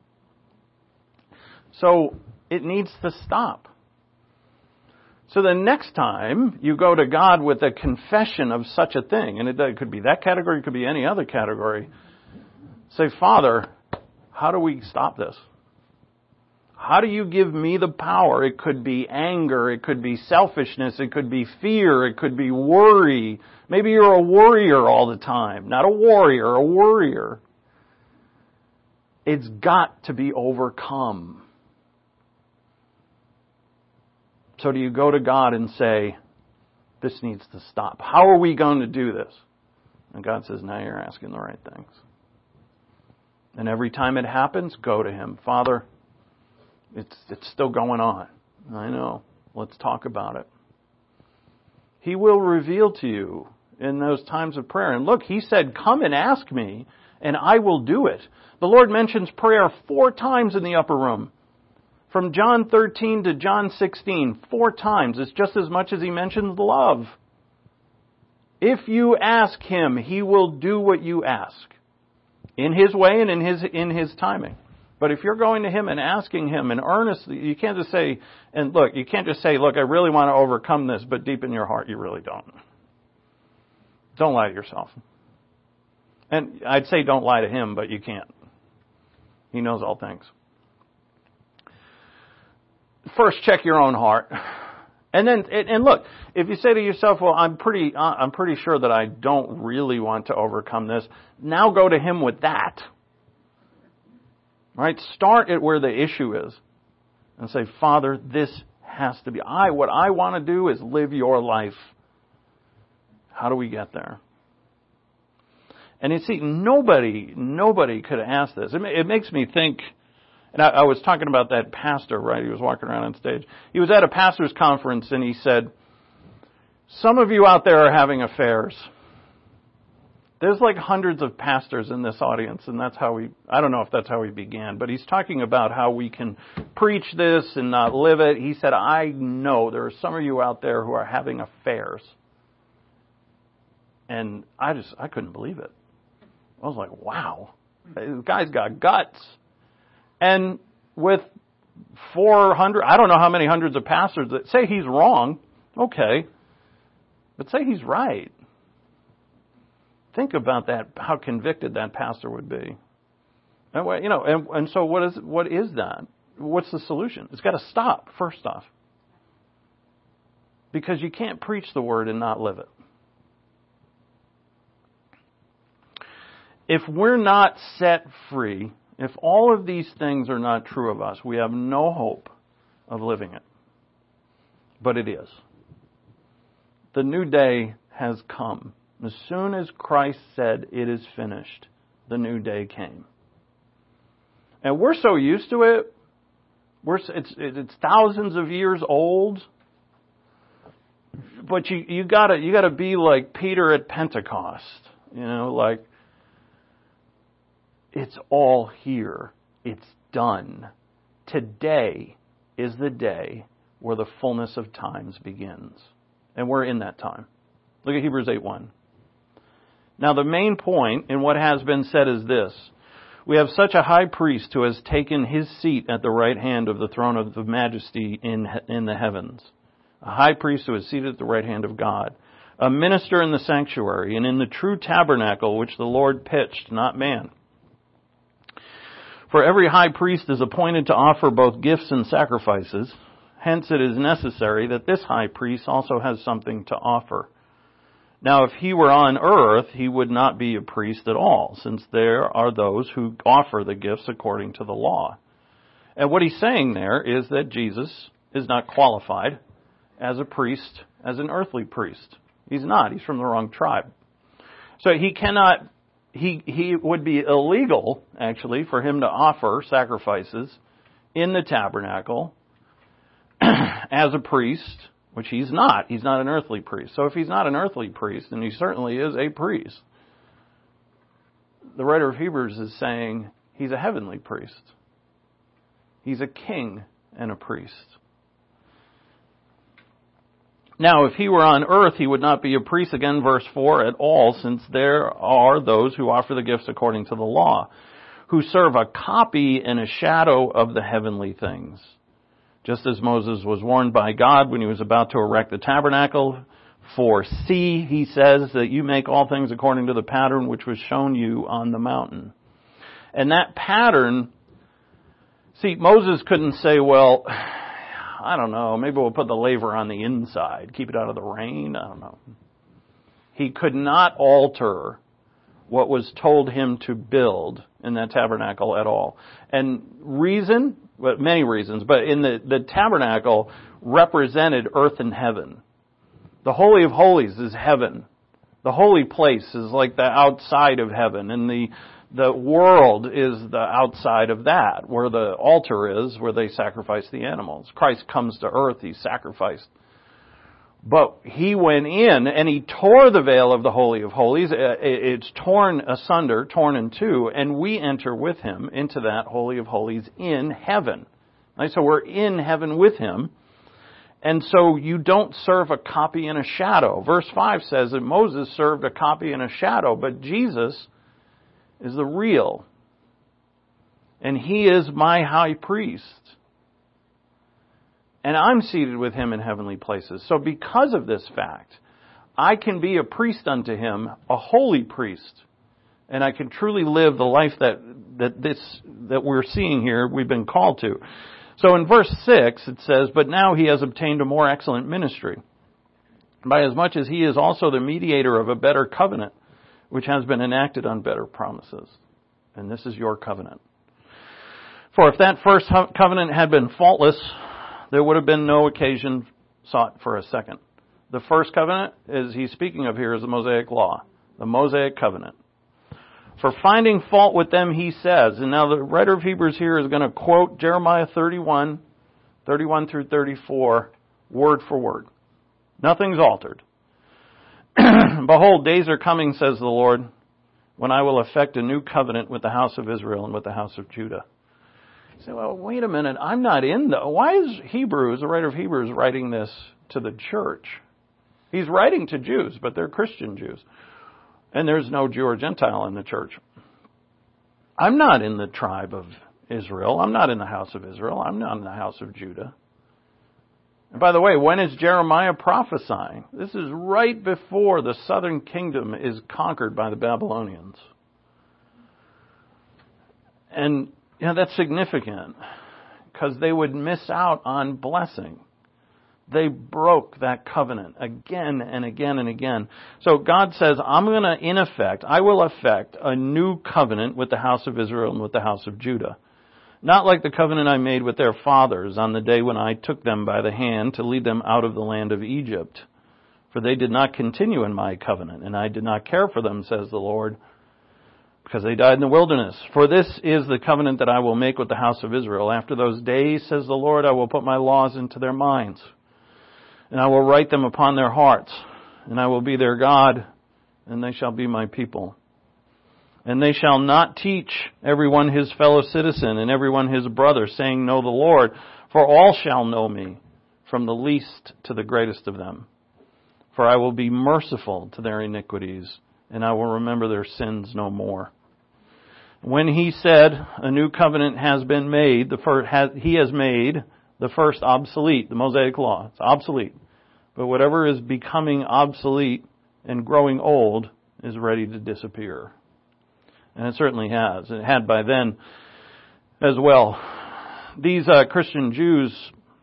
So it needs to stop. So the next time you go to God with a confession of such a thing, and it could be that category, it could be any other category, say, Father, how do we stop this? How do you give me the power? It could be anger, it could be selfishness, it could be fear, it could be worry. Maybe you're a worrier all the time, not a warrior, a worrier. It's got to be overcome. So do you go to God and say, this needs to stop? How are we going to do this? And God says, now you're asking the right things. And every time it happens, go to Him. Father, it's it's still going on. I know. Let's talk about it. He will reveal to you in those times of prayer. And look, He said, come and ask me, and I will do it. The Lord mentions prayer four times in the upper room. From John thirteen to John sixteen, four times. It's just as much as He mentions love. If you ask Him, He will do what you ask. In His way and in His in His timing. But if you're going to Him and asking Him and earnestly, you can't just say, and look, you can't just say, look, I really want to overcome this, but deep in your heart, you really don't. Don't lie to yourself. And I'd say don't lie to Him, but you can't. He knows all things. First, check your own heart. And then, and look, if you say to yourself, well, I'm pretty, I'm pretty sure that I don't really want to overcome this. Now go to Him with that. Right? Start at where the issue is. And say, Father, this has to be, I, what I want to do is live your life. How do we get there? And you see, nobody, nobody could ask this. It, it makes me think, and I, I was talking about that pastor, right? He was walking around on stage. He was at a pastor's conference and he said, some of you out there are having affairs. There's like hundreds of pastors in this audience, and that's how we, I don't know if that's how he began, but he's talking about how we can preach this and not live it. He said, I know there are some of you out there who are having affairs. And I just, I couldn't believe it. I was like, wow, this guy's got guts. And with four hundred, I don't know how many hundreds of pastors that say he's wrong, okay, but say he's right. Think about that, how convicted that pastor would be. And, you know, and, and so what is what is that? What's the solution? It's got to stop, first off. Because you can't preach the word and not live it. If we're not set free, if all of these things are not true of us, we have no hope of living it. But it is. The new day has come. As soon as Christ said, it is finished, the new day came. And we're so used to it. We're, it's, it's thousands of years old. But you, you gotta, you gotta be like Peter at Pentecost. You know, like, it's all here. It's done. Today is the day where the fullness of times begins. And we're in that time. Look at Hebrews eight one. Now the main point in what has been said is this. We have such a high priest who has taken his seat at the right hand of the throne of the majesty in, in the heavens. A high priest who is seated at the right hand of God. A minister in the sanctuary and in the true tabernacle which the Lord pitched, not man. For every high priest is appointed to offer both gifts and sacrifices. Hence it is necessary that this high priest also has something to offer. Now, if he were on earth, he would not be a priest at all, since there are those who offer the gifts according to the law. And what he's saying there is that Jesus is not qualified as a priest, as an earthly priest. He's not. He's from the wrong tribe. So he cannot, he, he would be illegal, actually, for him to offer sacrifices in the tabernacle as a priest, which he's not. He's not an earthly priest. So if he's not an earthly priest, and he certainly is a priest, the writer of Hebrews is saying he's a heavenly priest. He's a king and a priest. Now, if he were on earth, he would not be a priest, again, verse four, at all, since there are those who offer the gifts according to the law, who serve a copy and a shadow of the heavenly things. Just as Moses was warned by God when he was about to erect the tabernacle, for see, he says, that you make all things according to the pattern which was shown you on the mountain. And that pattern, see, Moses couldn't say, well, I don't know, maybe we'll put the laver on the inside, keep it out of the rain, I don't know. He could not alter what was told him to build in that tabernacle at all. And reason, well, many reasons, but in the, the tabernacle represented earth and heaven. The Holy of Holies is heaven. The holy place is like the outside of heaven, and the The world is the outside of that, where the altar is, where they sacrifice the animals. Christ comes to earth, he's sacrificed. But he went in and he tore the veil of the Holy of Holies. It's torn asunder, torn in two, and we enter with him into that Holy of Holies in heaven. Right? So we're in heaven with him. And so you don't serve a copy and a shadow. Verse five says that Moses served a copy and a shadow, but Jesus is the real. And he is my high priest. And I'm seated with him in heavenly places. So because of this fact, I can be a priest unto him, a holy priest. And I can truly live the life that, that this, that we're seeing here, we've been called to. So in verse six, it says, but now he has obtained a more excellent ministry, by as much as he is also the mediator of a better covenant, which has been enacted on better promises. And this is your covenant. For if that first covenant had been faultless, there would have been no occasion sought for a second. The first covenant, as he's speaking of here, is the Mosaic law, the Mosaic covenant. For finding fault with them, he says, and now the writer of Hebrews here is going to quote Jeremiah thirty-one, thirty-one through thirty-four, word for word. Nothing's altered. Behold, days are coming, says the Lord, when I will effect a new covenant with the house of Israel and with the house of Judah. You say, well, wait a minute, I'm not in the... Why is Hebrews, the writer of Hebrews, writing this to the church? He's writing to Jews, but they're Christian Jews. And there's no Jew or Gentile in the church. I'm not in the tribe of Israel. I'm not in the house of Israel. I'm not in the house of Judah. And by the way, when is Jeremiah prophesying? This is right before the southern kingdom is conquered by the Babylonians. And, you know, that's significant because they would miss out on blessing. They broke that covenant again and again and again. So God says, I'm going to, in effect, I will effect a new covenant with the house of Israel and with the house of Judah. Not like the covenant I made with their fathers on the day when I took them by the hand to lead them out of the land of Egypt. For they did not continue in my covenant, and I did not care for them, says the Lord, because they died in the wilderness. For this is the covenant that I will make with the house of Israel. After those days, says the Lord, I will put my laws into their minds, and I will write them upon their hearts, and I will be their God, and they shall be my people. And they shall not teach everyone his fellow citizen and everyone his brother, saying, know the Lord, for all shall know me, from the least to the greatest of them. For I will be merciful to their iniquities, and I will remember their sins no more. When he said, a new covenant has been made, the first, has, he has made the first obsolete, the Mosaic law. It's obsolete. But whatever is becoming obsolete and growing old is ready to disappear. And it certainly has. It had by then as well. These uh, Christian Jews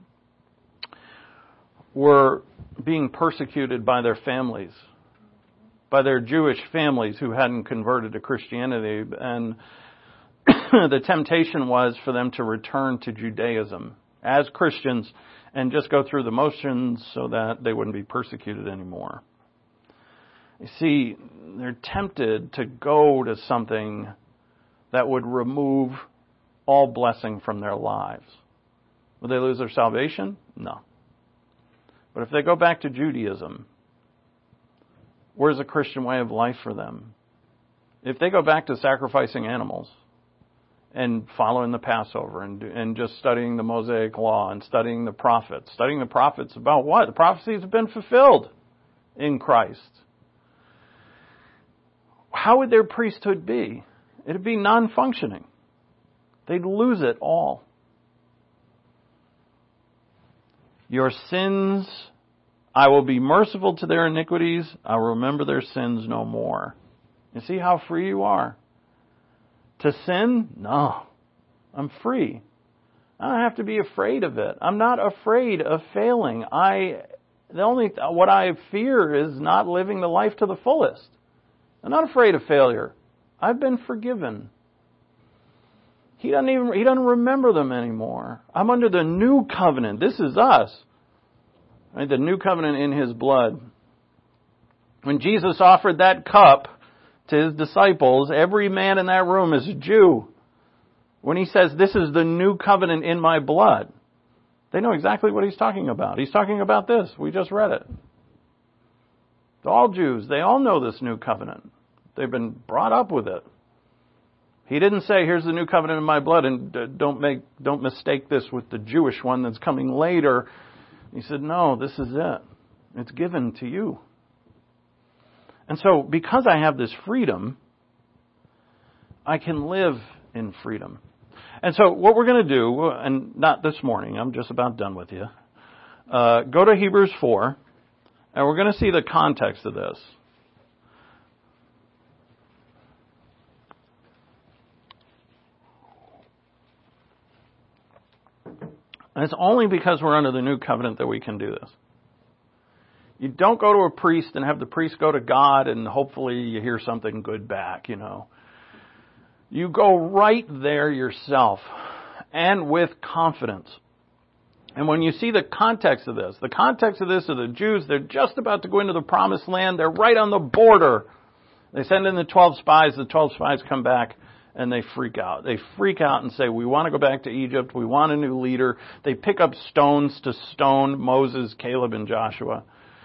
were being persecuted by their families, by their Jewish families who hadn't converted to Christianity. And the temptation was for them to return to Judaism as Christians and just go through the motions so that they wouldn't be persecuted anymore. You see, they're tempted to go to something that would remove all blessing from their lives. Will they lose their salvation? No. But if they go back to Judaism, where's the Christian way of life for them? If they go back to sacrificing animals and following the Passover and and just studying the Mosaic Law and studying the prophets, studying the prophets about what? The prophecies have been fulfilled in Christ. How would their priesthood be? It would be non-functioning. They'd lose it all. Your sins, I will be merciful to their iniquities. I will remember their sins no more. You see how free you are? To sin? No. I'm free. I don't have to be afraid of it. I'm not afraid of failing. I, the only, what I fear is not living the life to the fullest. I'm not afraid of failure. I've been forgiven. He doesn't even, he doesn't remember them anymore. I'm under the new covenant. This is us. Right? The new covenant in His blood. When Jesus offered that cup to His disciples, every man in that room is a Jew. When He says, this is the new covenant in my blood, they know exactly what He's talking about. He's talking about this. We just read it. All Jews, they all know this new covenant. They've been brought up with it. He didn't say, here's the new covenant in my blood, and don't make, don't mistake this with the Jewish one that's coming later. He said, no, this is it. It's given to you. And so, because I have this freedom, I can live in freedom. And so, what we're going to do, and not this morning, I'm just about done with you, uh, go to Hebrews four, and we're going to see the context of this. And it's only because we're under the new covenant that we can do this. You don't go to a priest and have the priest go to God and hopefully you hear something good back, you know. You go right there yourself and with confidence. And when you see the context of this, the context of this are the Jews, they're just about to go into the promised land. They're right on the border. They send in the twelve spies. The twelve spies come back and they freak out. They freak out and say, we want to go back to Egypt. We want a new leader. They pick up stones to stone Moses, Caleb, and Joshua.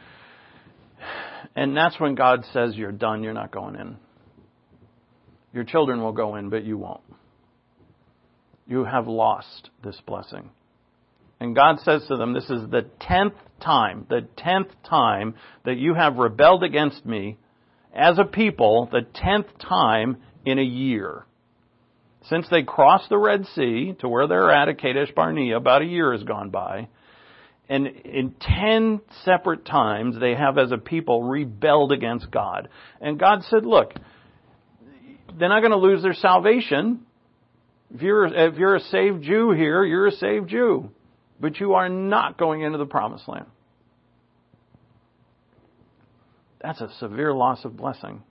And that's when God says, you're done. You're not going in. Your children will go in, but you won't. You have lost this blessing. And God says to them, this is the tenth time, the tenth time that you have rebelled against me as a people, the tenth time in a year. Since they crossed the Red Sea to where they're at at Kadesh Barnea, about a year has gone by. And in ten separate times, they have as a people rebelled against God. And God said, look, they're not going to lose their salvation. If you're, if you're a saved Jew here, you're a saved Jew. But you are not going into the promised land. That's a severe loss of blessing.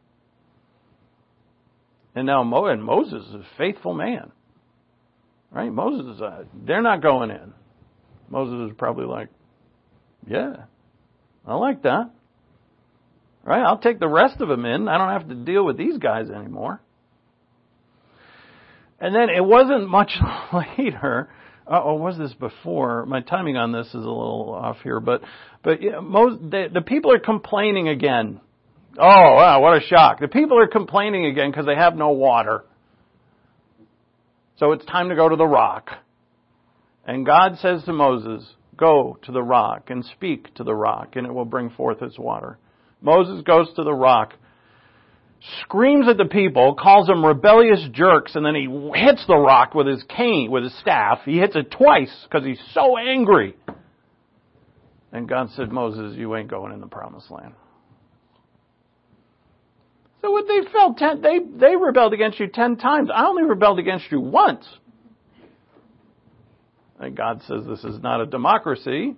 And now Mo, and Moses is a faithful man. Right? Moses is a, they're not going in. Moses is probably like, yeah, I like that. Right? I'll take the rest of them in. I don't have to deal with these guys anymore. And then it wasn't much later. Uh, or was this before? My timing on this is a little off here, but but yeah, most the, the people are complaining again. Oh, wow, what a shock! The people are complaining again because they have no water. So it's time to go to the rock. And God says to Moses, "Go to the rock and speak to the rock, and it will bring forth its water." Moses goes to the rock, screams at the people, calls them rebellious jerks, and then he hits the rock with his cane, with his staff. He hits it twice because he's so angry. And God said, Moses, you ain't going in the promised land. So what they felt, ten, they, they rebelled against you ten times. I only rebelled against you once. And God says, this is not a democracy.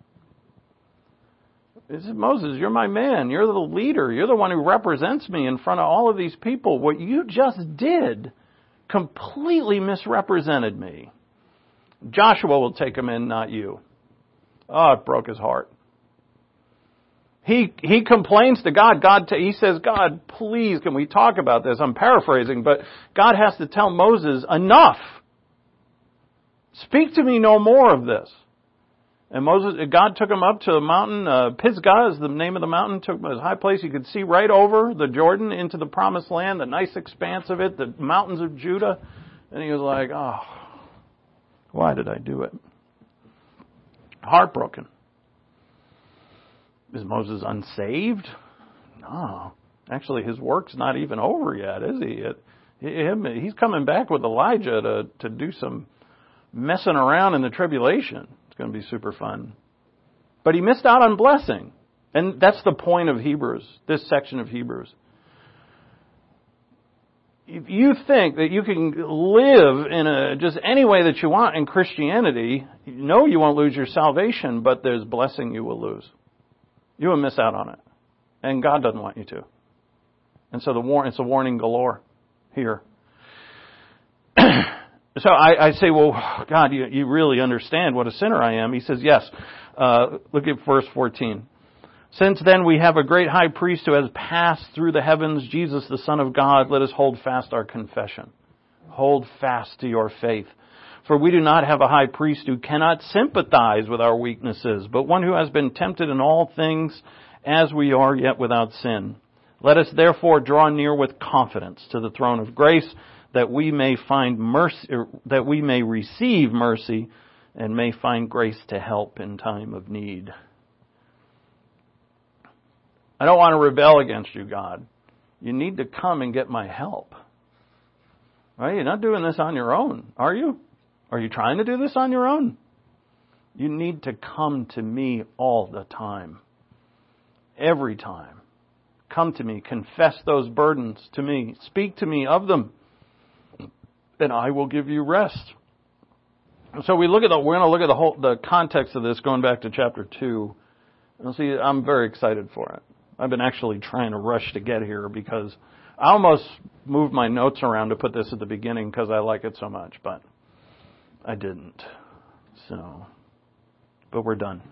He said, Moses, you're my man. You're the leader. You're the one who represents me in front of all of these people. What you just did completely misrepresented me. Joshua will take him in, not you. Oh, it broke his heart. He he complains to God. God t- he says, God, please, can we talk about this? I'm paraphrasing, but God has to tell Moses, enough. Speak to me no more of this. And Moses, God took him up to a mountain, uh, Pisgah is the name of the mountain, took him to a high place. You could see right over the Jordan into the promised land, the nice expanse of it, the mountains of Judah. And he was like, oh, why did I do it? Heartbroken. Is Moses unsaved? No. Actually, his work's not even over yet, is he? It, him, he's coming back with Elijah to, to do some messing around in the tribulation. It's going to be super fun. But he missed out on blessing. And that's the point of Hebrews, this section of Hebrews. If you think that you can live in a, just any way that you want in Christianity, you know you won't lose your salvation, but there's blessing you will lose. You will miss out on it. And God doesn't want you to. And so the war, it's a warning galore here. So I, I say, well, God, you, you really understand what a sinner I am. He says, yes. Uh, look at verse fourteen. Since then we have a great high priest who has passed through the heavens, Jesus the Son of God, let us hold fast our confession. Hold fast to your faith. For we do not have a high priest who cannot sympathize with our weaknesses, but one who has been tempted in all things as we are, yet without sin. Let us therefore draw near with confidence to the throne of grace, that we may find mercy, that we may receive mercy and may find grace to help in time of need. I don't want to rebel against you, God. You need to come and get my help. Right? You're not doing this on your own, are you? Are you trying to do this on your own? You need to come to me all the time. Every time. Come to me. Confess those burdens to me. Speak to me of them. And I will give you rest. So we look at the, we're going to look at the whole, the context of this going back to chapter two. And see, I'm very excited for it. I've been actually trying to rush to get here because I almost moved my notes around to put this at the beginning because I like it so much, but I didn't. So, but we're done.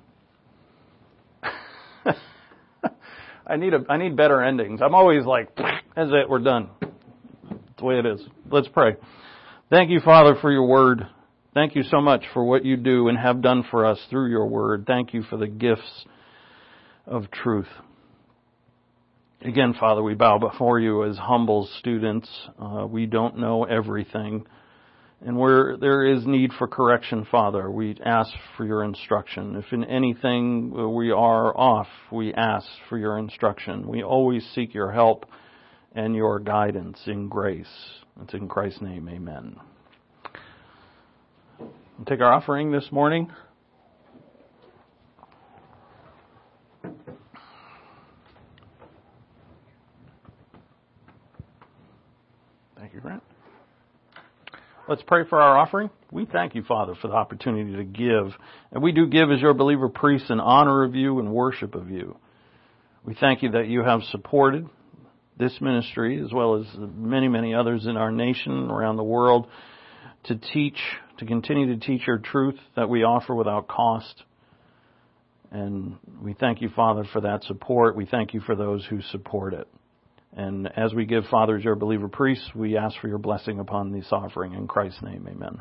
I need a, I need better endings. I'm always like, that's it, we're done. That's the way it is. Let's pray. Thank you, Father, for your word. Thank you so much for what you do and have done for us through your word. Thank you for the gifts of truth. Again, Father, we bow before you as humble students. Uh, we don't know everything. And where there is need for correction, Father, we ask for your instruction. If in anything we are off, we ask for your instruction. We always seek your help and your guidance in grace. It's in Christ's name, amen. We'll take our offering this morning. Thank you, Grant. Let's pray for our offering. We thank you, Father, for the opportunity to give. And we do give as your believer priests in honor of you and worship of you. We thank you that you have supported this ministry as well as many, many others in our nation, around the world, to teach, to continue to teach your truth that we offer without cost. And we thank you, Father, for that support. We thank you for those who support it. And as we give, Father, as your believer priests, we ask for your blessing upon this offering. In Christ's name, amen.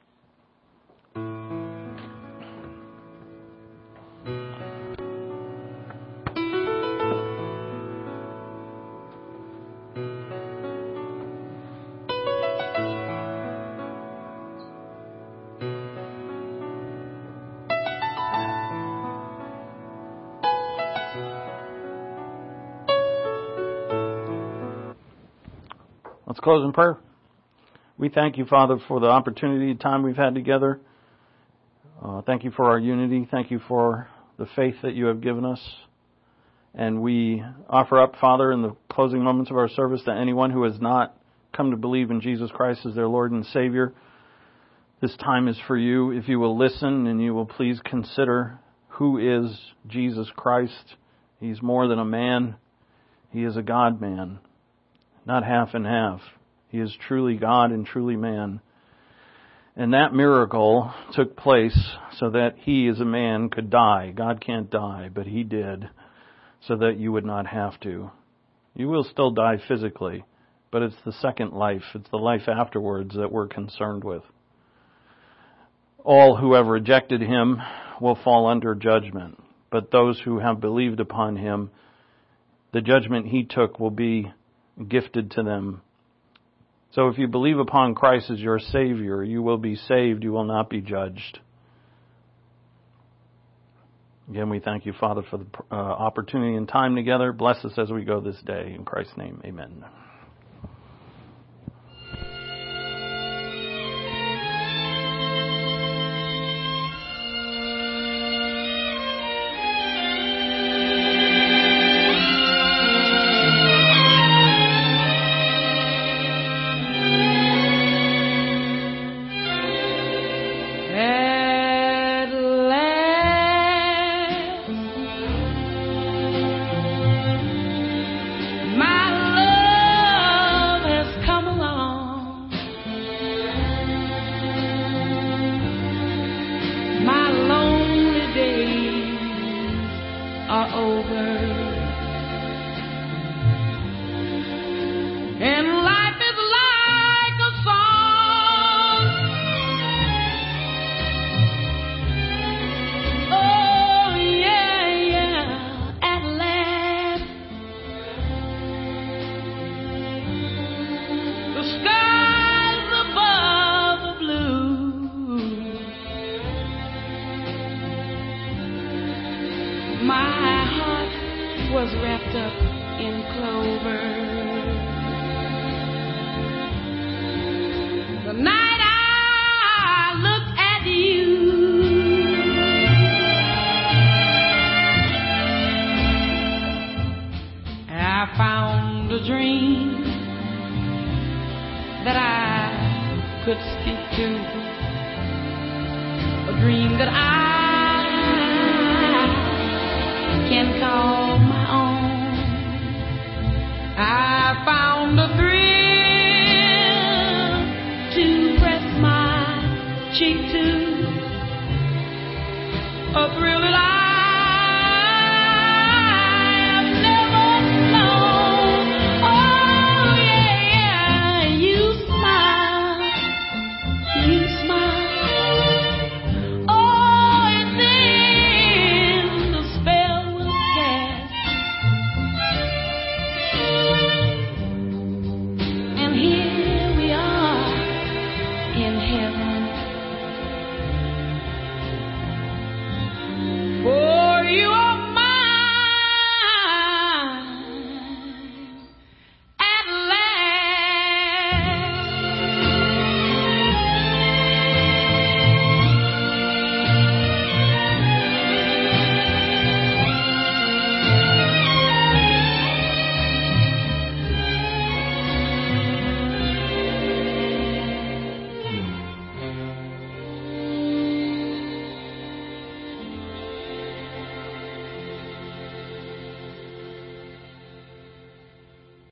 Let's close in prayer. We thank you, Father, for the opportunity, time we've had together. Uh, thank you for our unity. Thank you for the faith that you have given us. And we offer up, Father, in the closing moments of our service, that anyone who has not come to believe in Jesus Christ as their Lord and Savior, this time is for you. If you will listen and you will please consider who is Jesus Christ. He's more than a man. He is a God-man. Not half and half. He is truly God and truly man. And that miracle took place so that he as a man could die. God can't die, but he did, so that you would not have to. You will still die physically, but it's the second life, it's the life afterwards that we're concerned with. All who have rejected him will fall under judgment, but those who have believed upon him, the judgment he took will be gifted to them. So if you believe upon Christ as your Savior, you will be saved, you will not be judged. Again, we thank you, Father, for the uh, opportunity and time together. Bless us as we go this day. In Christ's name, amen. Cheek to a thrill that I